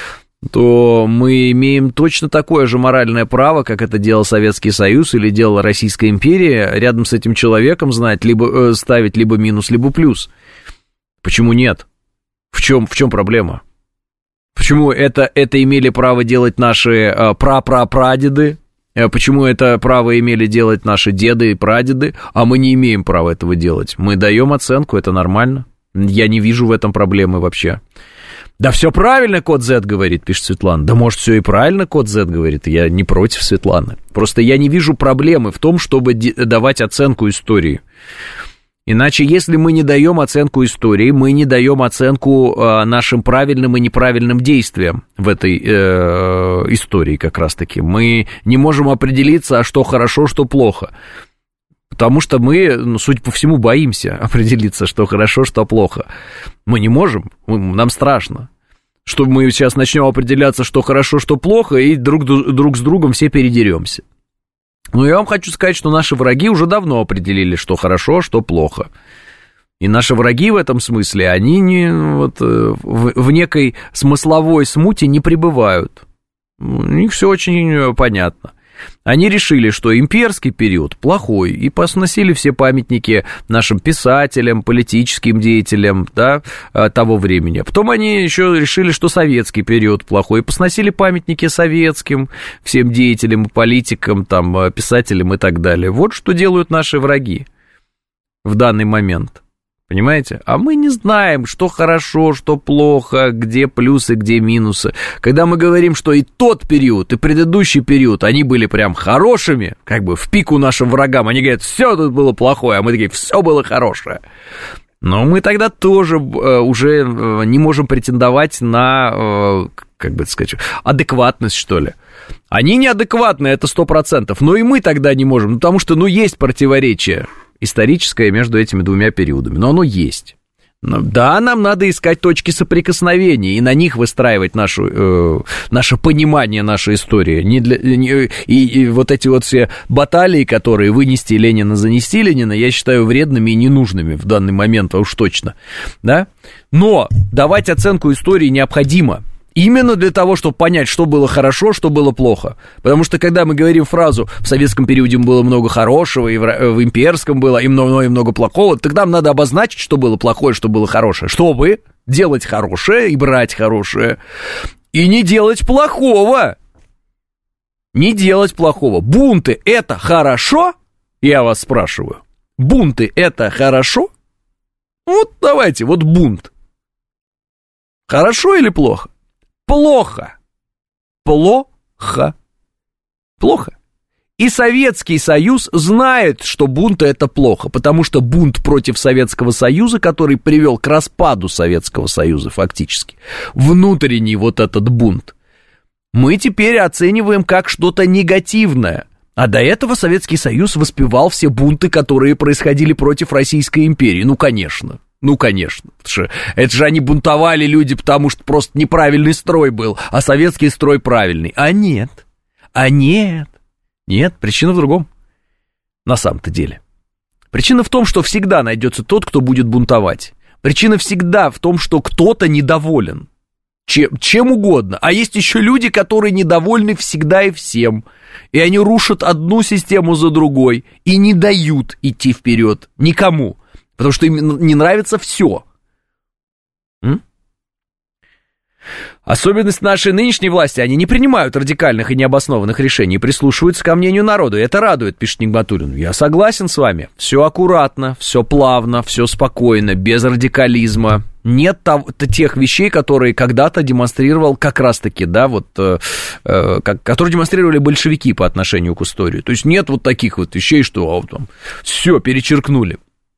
то мы имеем точно такое же моральное право, как это делал Советский Союз или делала Российская империя, рядом с этим человеком ставить либо минус, либо плюс. Почему нет? В чем проблема? Почему это имели право делать наши прапрапрадеды? Почему это право имели делать наши деды и прадеды, а мы не имеем права этого делать? Мы даем оценку, это нормально. Я не вижу в этом проблемы вообще. Да все правильно, Код Z говорит, пишет Светлана. Да может, все и правильно, Код Z говорит. Я не против Светланы. Просто я не вижу проблемы в том, чтобы давать оценку истории. Иначе, если мы не даем оценку истории, мы не даем оценку нашим правильным и неправильным действиям в этой истории как раз-таки. Мы не можем определиться, что хорошо, что плохо. Потому что мы, судя по всему, боимся определиться, что хорошо, что плохо. Мы не можем, нам страшно. Что мы сейчас начнем определяться, что хорошо, что плохо, и друг с другом все передеремся. Но я вам хочу сказать, что наши враги уже давно определили, что хорошо, что плохо. И наши враги в этом смысле, они в некой смысловой смуте не пребывают. У них все очень понятно. Они решили, что имперский период плохой, и посносили все памятники нашим писателям, политическим деятелям, да, того времени. А потом они еще решили, что советский период плохой, и посносили памятники советским всем деятелям, политикам, там, писателям и так далее. Вот что делают наши враги в данный момент. Понимаете? А мы не знаем, что хорошо, что плохо, где плюсы, где минусы. Когда мы говорим, что и тот период, и предыдущий период, они были прям хорошими, как бы в пику нашим врагам, они говорят, все тут было плохое, а мы такие, все было хорошее. Но мы тогда тоже уже не можем претендовать на, как бы сказать, адекватность, что ли. Они неадекватны, это 100%, но и мы тогда не можем, потому что, есть противоречие историческое между этими двумя периодами, но оно есть. Да, нам надо искать точки соприкосновения и на них выстраивать наше понимание нашей истории. И вот эти вот все баталии, которые вынести Ленина, занести Ленина, я считаю вредными и ненужными в данный момент, а уж точно. Да? Но давать оценку истории необходимо. Именно для того, чтобы понять, что было хорошо, что было плохо. Потому что, когда мы говорим фразу «в советском периоде было много хорошего, и в имперском было и много плохого», тогда нам надо обозначить, что было плохое, что было хорошее, чтобы делать хорошее и брать хорошее, и не делать плохого. Не делать плохого. Бунты – это хорошо? Я вас спрашиваю. Бунты – это хорошо? Вот давайте, вот бунт. Хорошо или плохо? Плохо. Плохо. Плохо. И Советский Союз знает, что бунты это плохо, потому что бунт против Советского Союза, который привел к распаду Советского Союза фактически, внутренний вот этот бунт, мы теперь оцениваем как что-то негативное. А до этого Советский Союз воспевал все бунты, которые происходили против Российской империи. Ну, конечно. Это же они бунтовали, люди, потому что просто неправильный строй был, а советский строй правильный. Нет, причина в другом. На самом-то деле. Причина в том, что всегда найдется тот, кто будет бунтовать. Причина всегда в том, что кто-то недоволен. Чем угодно. А есть еще люди, которые недовольны всегда и всем. И они рушат одну систему за другой и не дают идти вперед никому. Потому что им не нравится все. Особенность нашей нынешней власти: они не принимают радикальных и необоснованных решений, прислушиваются ко мнению народа. И это радует, пишет Нигматуллин. Я согласен с вами. Все аккуратно, все плавно, все спокойно, без радикализма. Нет тех вещей, которые когда-то демонстрировал как раз-таки, да, вот, которые демонстрировали большевики по отношению к истории. То есть нет вот таких вот вещей, что там, все перечеркнули.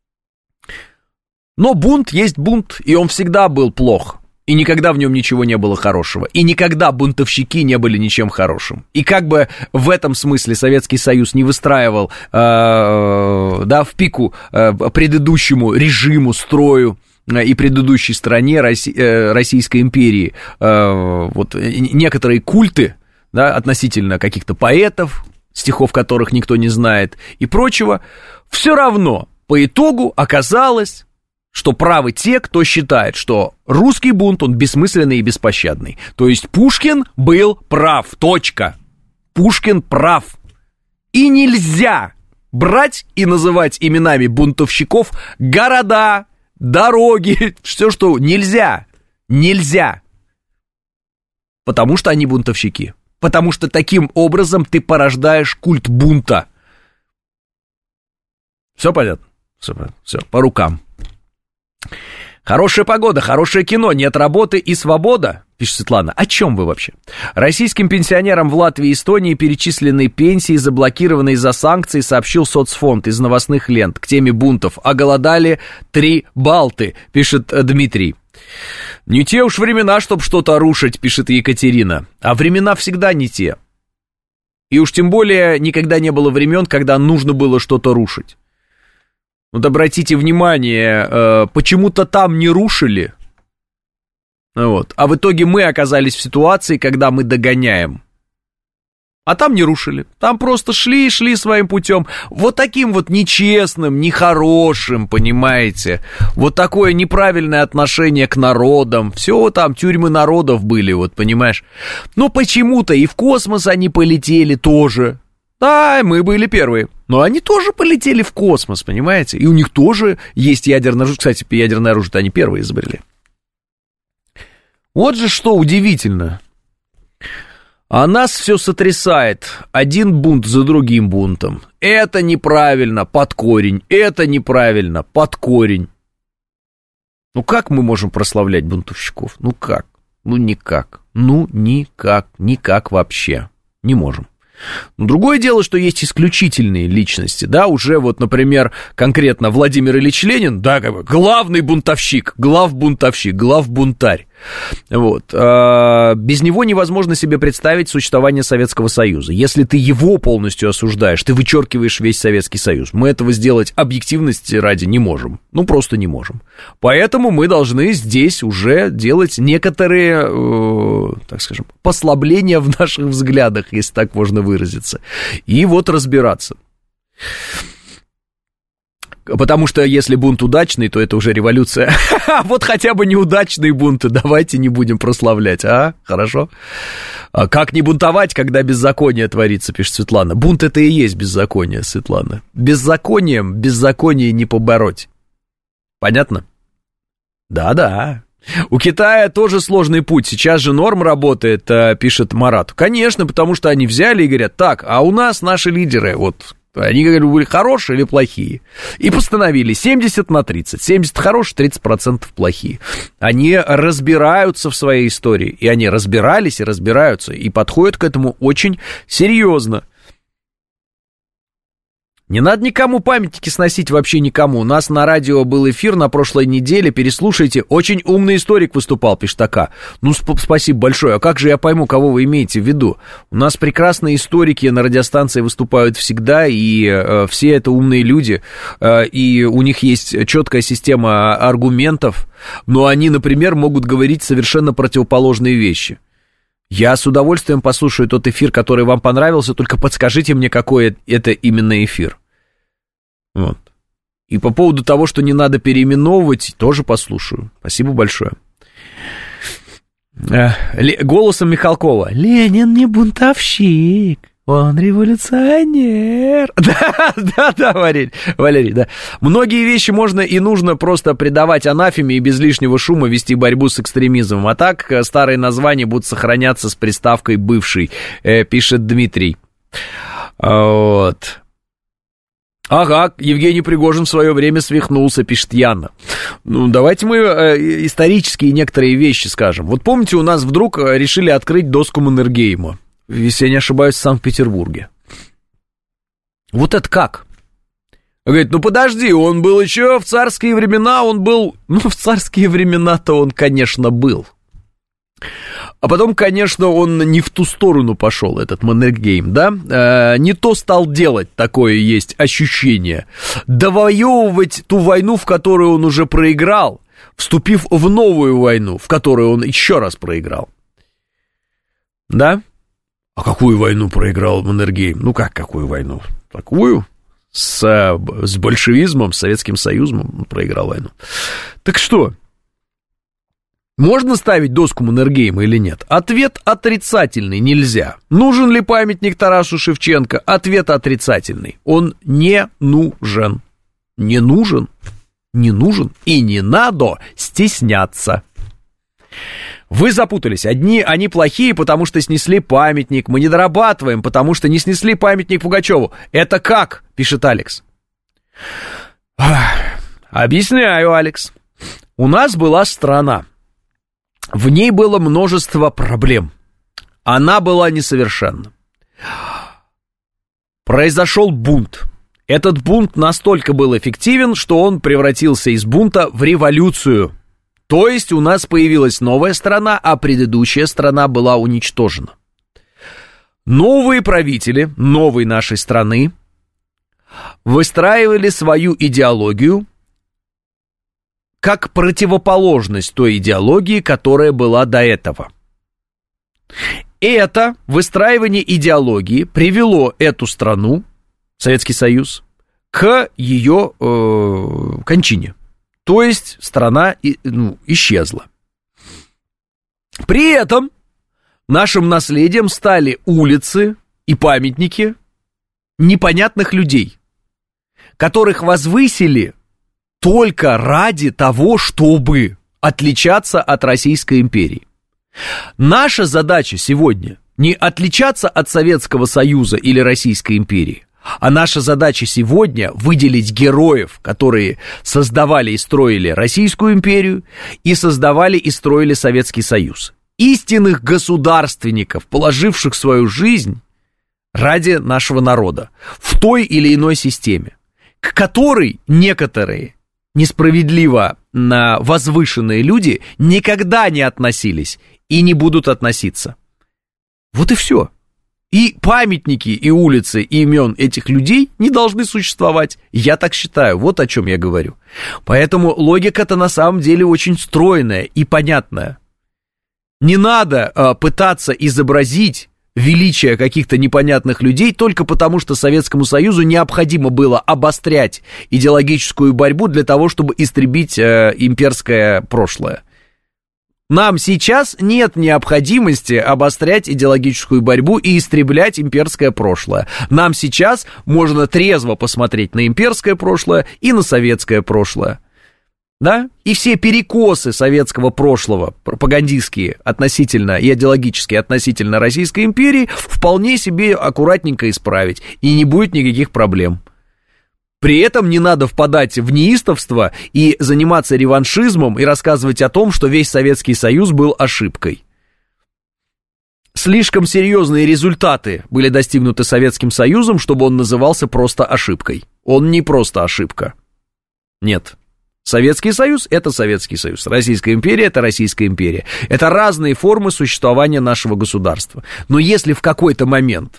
Но бунт есть бунт, и он всегда был плох. И никогда в нем ничего не было хорошего. И никогда бунтовщики не были ничем хорошим. И как бы в этом смысле Советский Союз не выстраивал, в пику предыдущему режиму, строю и предыдущей стране Российской империи вот некоторые культы, да, относительно каких-то поэтов, стихов которых никто не знает, и прочего, все равно по итогу оказалось, что правы те, кто считает, что русский бунт, он бессмысленный и беспощадный. То есть Пушкин был прав, точка. Пушкин прав. И нельзя брать и называть именами бунтовщиков города, дороги, все что нельзя. Нельзя. Потому что они бунтовщики. Потому что таким образом ты порождаешь культ бунта. Все понятно? Все, по рукам. Хорошая погода, хорошее кино, нет работы и свобода, пишет Светлана. О чем вы вообще? Российским пенсионерам в Латвии и Эстонии перечислены пенсии, заблокированные из-за санкций, сообщил соцфонд из новостных лент к теме бунтов. Оголодали 3 балты, пишет Дмитрий. Не те уж времена, чтобы что-то рушить, пишет Екатерина. А времена всегда не те. И уж тем более никогда не было времен, когда нужно было что-то рушить. Вот обратите внимание, почему-то там не рушили, вот, а в итоге мы оказались в ситуации, когда мы догоняем. А там не рушили, там просто шли своим путем, вот таким вот нечестным, нехорошим, понимаете, вот такое неправильное отношение к народам, все там тюрьмы народов были, вот, понимаешь. Но почему-то и в космос они полетели тоже. Да, мы были первые, но они тоже полетели в космос, понимаете? И у них тоже есть ядерное оружие. Кстати, ядерное оружие-то они первые изобрели. Вот же что удивительно. А нас все сотрясает. Один бунт за другим бунтом. Это неправильно, под корень. Это неправильно, под корень. Ну как мы можем прославлять бунтовщиков? Ну как? Ну никак. Ну никак вообще. Не можем. Но другое дело, что есть исключительные личности, да, уже вот, например, конкретно Владимир Ильич Ленин, да, как бы главный бунтовщик, главбунтарь, вот, без него невозможно себе представить существование Советского Союза. Если ты его полностью осуждаешь, ты вычеркиваешь весь Советский Союз. Мы этого сделать объективности ради не можем, ну, просто не можем. Поэтому мы должны здесь уже делать некоторые, так скажем, послабления в наших взглядах, если так можно выразиться, и вот разбираться. Потому что если бунт удачный, то это уже революция. Вот хотя бы неудачные бунты давайте не будем прославлять, а? Хорошо? А как не бунтовать, когда беззаконие творится, пишет Светлана. Бунт это и есть беззаконие, Светлана. Беззаконием беззаконие не побороть. Понятно? Да-да. У Китая тоже сложный путь. Сейчас же норм работает, пишет Марат. Конечно, потому что они взяли и говорят, так, а у нас наши лидеры, вот, они говорят, были хорошие или плохие. И постановили 70/30. 70 хорошие, 30% плохие. Они разбираются в своей истории. И они разбирались и разбираются. И подходят к этому очень серьезно. Не надо никому памятники сносить, вообще никому. У нас на радио был эфир на прошлой неделе, переслушайте. Очень умный историк выступал, пишет АК. Ну, спасибо большое. А как же я пойму, кого вы имеете в виду? У нас прекрасные историки на радиостанции выступают всегда, и все это умные люди, и у них есть четкая система аргументов, но они, например, могут говорить совершенно противоположные вещи. Я с удовольствием послушаю тот эфир, который вам понравился, только подскажите мне, какой это именно эфир. Вот. И по поводу того, что не надо переименовывать, тоже послушаю. Спасибо большое. Голосом Михалкова. Ленин не бунтовщик, он революционер. Да, Валерий, да. Многие вещи можно и нужно просто придавать анафеме и без лишнего шума вести борьбу с экстремизмом. А так старые названия будут сохраняться с приставкой «бывший», пишет Дмитрий. Вот. Ага, Евгений Пригожин в свое время свихнулся, пишет Яна. Ну, давайте мы исторические некоторые вещи скажем. Вот помните, у нас вдруг решили открыть доску Маннергейма, если я не ошибаюсь, в Санкт-Петербурге. Вот это как? Говорит, ну подожди, он был еще в царские времена, он был... Ну, в царские времена-то он, конечно, был. А потом, конечно, он не в ту сторону пошел, этот Маннергейм, да? Не то стал делать, такое есть ощущение. Довоевывать ту войну, в которую он уже проиграл, вступив в новую войну, в которую он еще раз проиграл. Да? А какую войну проиграл Маннергейм? Ну как, какую войну? Такую? С большевизмом, с Советским Союзом проиграл войну. Так что? Можно ставить доску Маннергейма или нет? Ответ отрицательный, нельзя. Нужен ли памятник Тарасу Шевченко? Ответ отрицательный. Он не нужен. Не нужен. Не нужен. И не надо стесняться. Вы запутались. Они плохие, потому что снесли памятник. Мы не дорабатываем, потому что не снесли памятник Пугачеву. Это как? Пишет Алекс. Объясняю, Алекс. У нас была страна. В ней было множество проблем. Она была несовершенна. Произошел бунт. Этот бунт настолько был эффективен, что он превратился из бунта в революцию. То есть у нас появилась новая страна, а предыдущая страна была уничтожена. Новые правители новой нашей страны выстраивали свою идеологию как противоположность той идеологии, которая была до этого. Это выстраивание идеологии привело эту страну, Советский Союз, к ее кончине. То есть страна исчезла. При этом нашим наследием стали улицы и памятники непонятных людей, которых возвысили только ради того, чтобы отличаться от Российской империи. Наша задача сегодня не отличаться от Советского Союза или Российской империи, а наша задача сегодня выделить героев, которые создавали и строили Российскую империю и создавали и строили Советский Союз. Истинных государственников, положивших свою жизнь ради нашего народа в той или иной системе, к которой некоторые несправедливо возвышенные люди никогда не относились и не будут относиться. Вот и все. И памятники, и улицы, и имен этих людей не должны существовать. Я так считаю, вот о чем я говорю. Поэтому логика-то на самом деле очень стройная и понятная. Не надо пытаться изобразить величие каких-то непонятных людей только потому, что Советскому Союзу необходимо было обострять идеологическую борьбу для того, чтобы истребить имперское прошлое. Нам сейчас нет необходимости обострять идеологическую борьбу и истреблять имперское прошлое. Нам сейчас можно трезво посмотреть на имперское прошлое и на советское прошлое. Да? И все перекосы советского прошлого, пропагандистские относительно и идеологические относительно Российской империи, вполне себе аккуратненько исправить, и не будет никаких проблем. При этом не надо впадать в неистовство и заниматься реваншизмом и рассказывать о том, что весь Советский Союз был ошибкой. слишком серьезные результаты были достигнуты Советским Союзом, чтобы он назывался просто ошибкой. Он не просто ошибка. Нет. Советский Союз – это Советский Союз. Российская империя – это Российская империя. Это разные формы существования нашего государства. Но если в какой-то момент,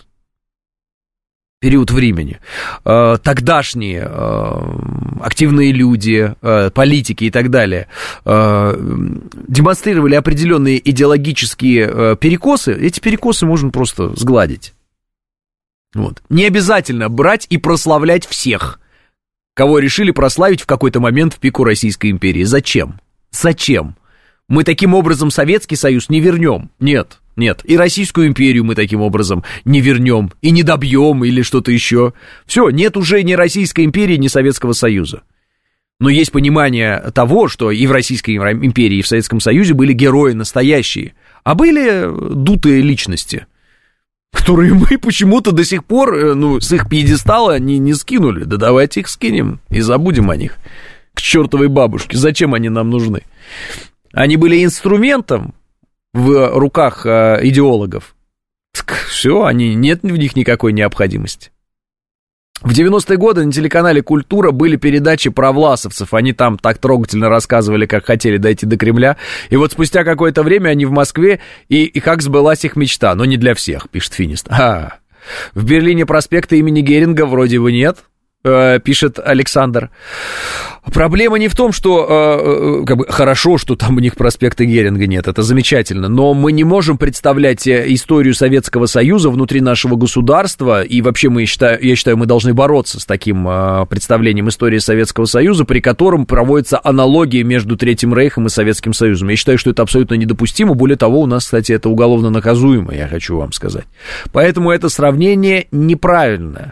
период времени, тогдашние активные люди, политики и так далее демонстрировали определенные идеологические перекосы, эти перекосы можно просто сгладить. Вот. Не обязательно брать и прославлять всех, кого решили прославить в какой-то момент в пику Российской империи. Зачем? Зачем? Мы таким образом Советский Союз не вернем. Нет. И Российскую империю мы таким образом не вернем, и не добьем, или что-то еще. Все, нет уже ни Российской империи, ни Советского Союза. Но есть понимание того, что и в Российской империи, и в Советском Союзе были герои настоящие, а были дутые личности, которые мы почему-то до сих пор, с их пьедестала не скинули. Да давайте их скинем и забудем о них. К чертовой бабушке. Зачем они нам нужны? Они были инструментом в руках идеологов. Все, нет в них никакой необходимости. В 90-е годы на телеканале «Культура» были передачи про власовцев. Они там так трогательно рассказывали, как хотели дойти до Кремля. И вот спустя какое-то время они в Москве, и как сбылась их мечта. Но не для всех, пишет Финист. В Берлине проспекта имени Геринга вроде бы нет, пишет Александр. Проблема не в том, что хорошо, что там у них проспекта Геринга нет, это замечательно, но мы не можем представлять историю Советского Союза внутри нашего государства, и вообще я считаю, мы должны бороться с таким представлением истории Советского Союза, при котором проводятся аналогии между Третьим Рейхом и Советским Союзом. Я считаю, что это абсолютно недопустимо, более того, у нас, кстати, это уголовно наказуемо, я хочу вам сказать. Поэтому это сравнение неправильное.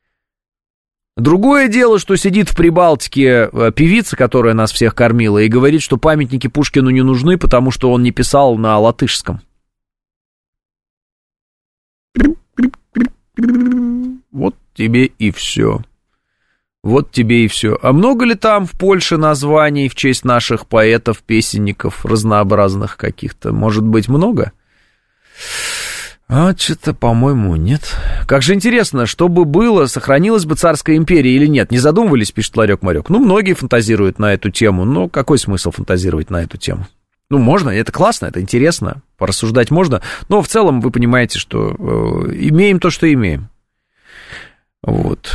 Другое дело, что сидит в Прибалтике певица, которая нас всех кормила, и говорит, что памятники Пушкину не нужны, потому что он не писал на латышском. Вот тебе и все. Вот тебе и все. А много ли там в Польше названий в честь наших поэтов, песенников, разнообразных каких-то? Может быть, много? Что-то, по-моему, нет. Как же интересно, что бы было, сохранилась бы царская империя или нет? Не задумывались, пишет Ларек-Марек. Многие фантазируют на эту тему, но какой смысл фантазировать на эту тему? Можно, это классно, это интересно, порассуждать можно, но в целом вы понимаете, что имеем то, что имеем. Вот.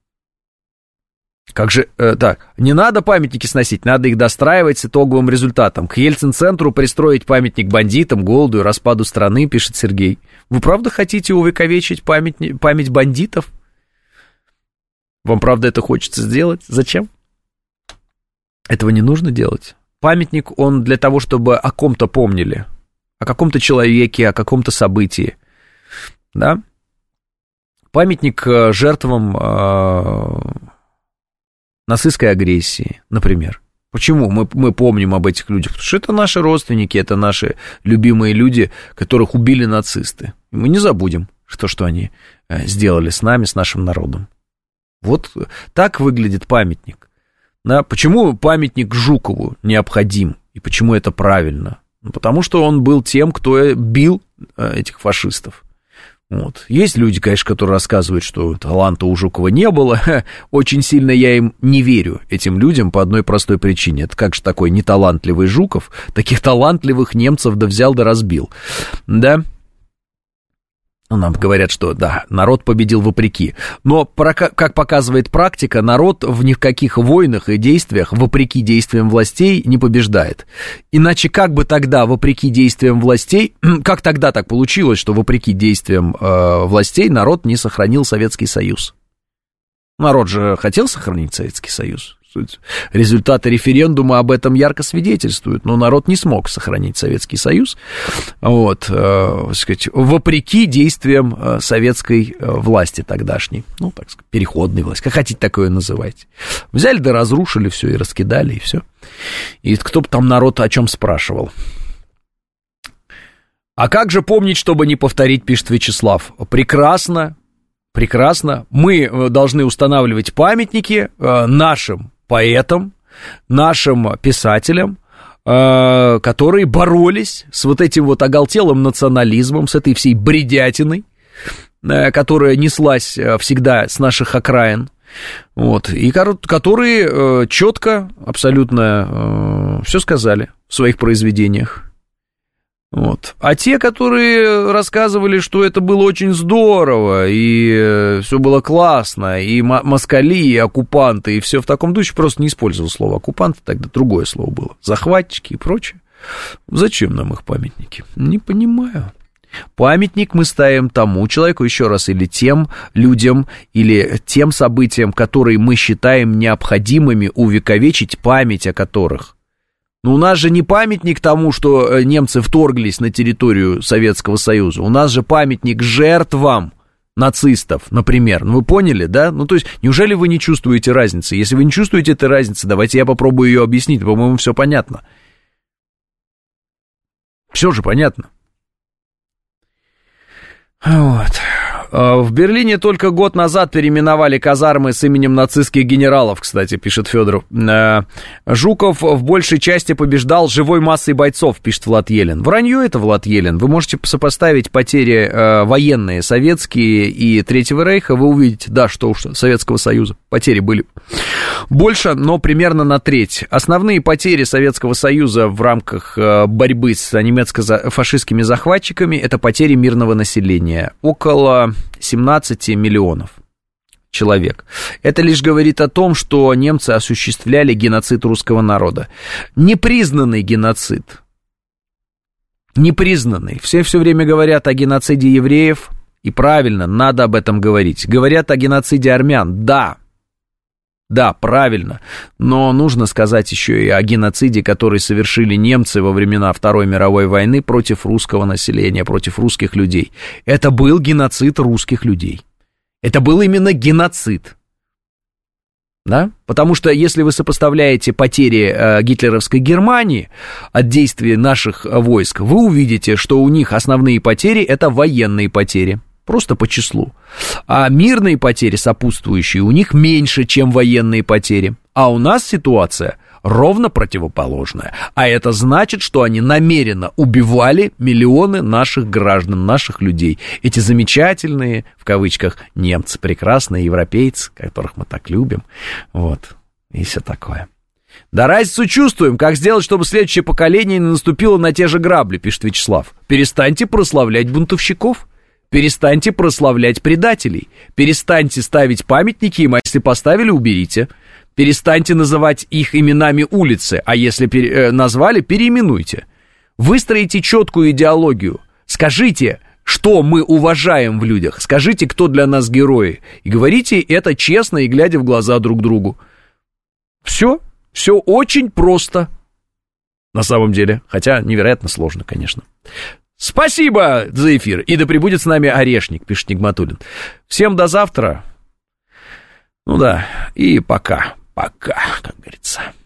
Как же, не надо памятники сносить, надо их достраивать с итоговым результатом. К Ельцин-центру пристроить памятник бандитам, голоду и распаду страны, пишет Сергей. Вы правда хотите увековечить память бандитов? Вам правда это хочется сделать? Зачем? Этого не нужно делать. Памятник, он для того, чтобы о ком-то помнили, о каком-то человеке, о каком-то событии. Да? Памятник жертвам нацистской агрессии, например. Почему мы помним об этих людях? Потому что это наши родственники, это наши любимые люди, которых убили нацисты. И мы не забудем, что они сделали с нами, с нашим народом. Вот так выглядит памятник. Да? Почему памятник Жукову необходим? И почему это правильно? Потому что он был тем, кто бил этих фашистов. Вот. Есть люди, конечно, которые рассказывают, что таланта у Жукова не было. Очень сильно я им не верю, этим людям, по одной простой причине. Это как же такой неталантливый Жуков, таких талантливых немцев взял да разбил. Да? Нам говорят, что да, народ победил вопреки. Но, как показывает практика, народ в ни в каких войнах и действиях, вопреки действиям властей, не побеждает. Иначе как бы тогда, вопреки действиям властей, как тогда так получилось, что вопреки действиям властей народ не сохранил Советский Союз? Народ же хотел сохранить Советский Союз. Результаты референдума об этом ярко свидетельствуют, но народ не смог сохранить Советский Союз, вот, сказать, вопреки действиям советской власти тогдашней, так сказать, переходной власти, как хотите такое называть. Взяли да разрушили все и раскидали, и все. И кто бы там народ о чем спрашивал. А как же помнить, чтобы не повторить, пишет Вячеслав. Прекрасно. Мы должны устанавливать памятники нашим поэтам, нашим писателям, которые боролись с вот этим вот оголтелым национализмом, с этой всей бредятиной, которая неслась всегда с наших окраин, вот, и которые четко, абсолютно все сказали в своих произведениях. Вот. А те, которые рассказывали, что это было очень здорово, и все было классно, и москали, и оккупанты, и все в таком духе, просто не использовал слово оккупанты, тогда другое слово было, захватчики и прочее. Зачем нам их памятники? Не понимаю. Памятник мы ставим тому человеку, еще раз, или тем людям, или тем событиям, которые мы считаем необходимыми увековечить, память о которых. Но у нас же не памятник тому, что немцы вторглись на территорию Советского Союза. У нас же памятник жертвам нацистов, например. Ну, вы поняли, да? Ну, то есть, неужели вы не чувствуете разницы? Если вы не чувствуете этой разницы, давайте я попробую ее объяснить. По-моему, все понятно. Все же понятно. Вот. В Берлине только год назад переименовали казармы с именем нацистских генералов, кстати, пишет Федоров. Жуков в большей части побеждал живой массой бойцов, пишет Влад Елен. Вранье это, Влад Елен. Вы можете сопоставить потери военные, советские и Третьего Рейха, вы увидите, да, что уж, Советского Союза. Потери были больше, но примерно на треть. Основные потери Советского Союза в рамках борьбы с немецко-фашистскими захватчиками — это потери мирного населения. Около 17 миллионов человек. Это лишь говорит о том, что немцы осуществляли геноцид русского народа. Непризнанный геноцид. Непризнанный. Все время говорят о геноциде евреев, и правильно, надо об этом говорить. Говорят о геноциде армян, да. Да, правильно, но нужно сказать еще и о геноциде, который совершили немцы во времена Второй мировой войны против русского населения, против русских людей. Это был геноцид русских людей. Это был именно геноцид. Да? Потому что если вы сопоставляете потери гитлеровской Германии от действий наших войск, вы увидите, что у них основные потери — это военные потери. Просто по числу. А мирные потери сопутствующие у них меньше, чем военные потери. А у нас ситуация ровно противоположная. А это значит, что они намеренно убивали миллионы наших граждан, наших людей. Эти замечательные, в кавычках, немцы, прекрасные европейцы, которых мы так любим. Вот. И все такое. Да разницу чувствуем. Как сделать, чтобы следующее поколение не наступило на те же грабли, пишет Вячеслав. Перестаньте прославлять бунтовщиков. Перестаньте прославлять предателей. Перестаньте ставить памятники им, а если поставили, уберите. Перестаньте называть их именами улицы, а если назвали, переименуйте. Выстроите четкую идеологию. Скажите, что мы уважаем в людях. Скажите, кто для нас герои. И говорите это честно и глядя в глаза друг другу. Все очень просто. На самом деле. Хотя невероятно сложно, конечно. Спасибо за эфир. И да пребудет с нами Орешник, пишет Нигматуллин. Всем до завтра. Ну да, и пока, как говорится.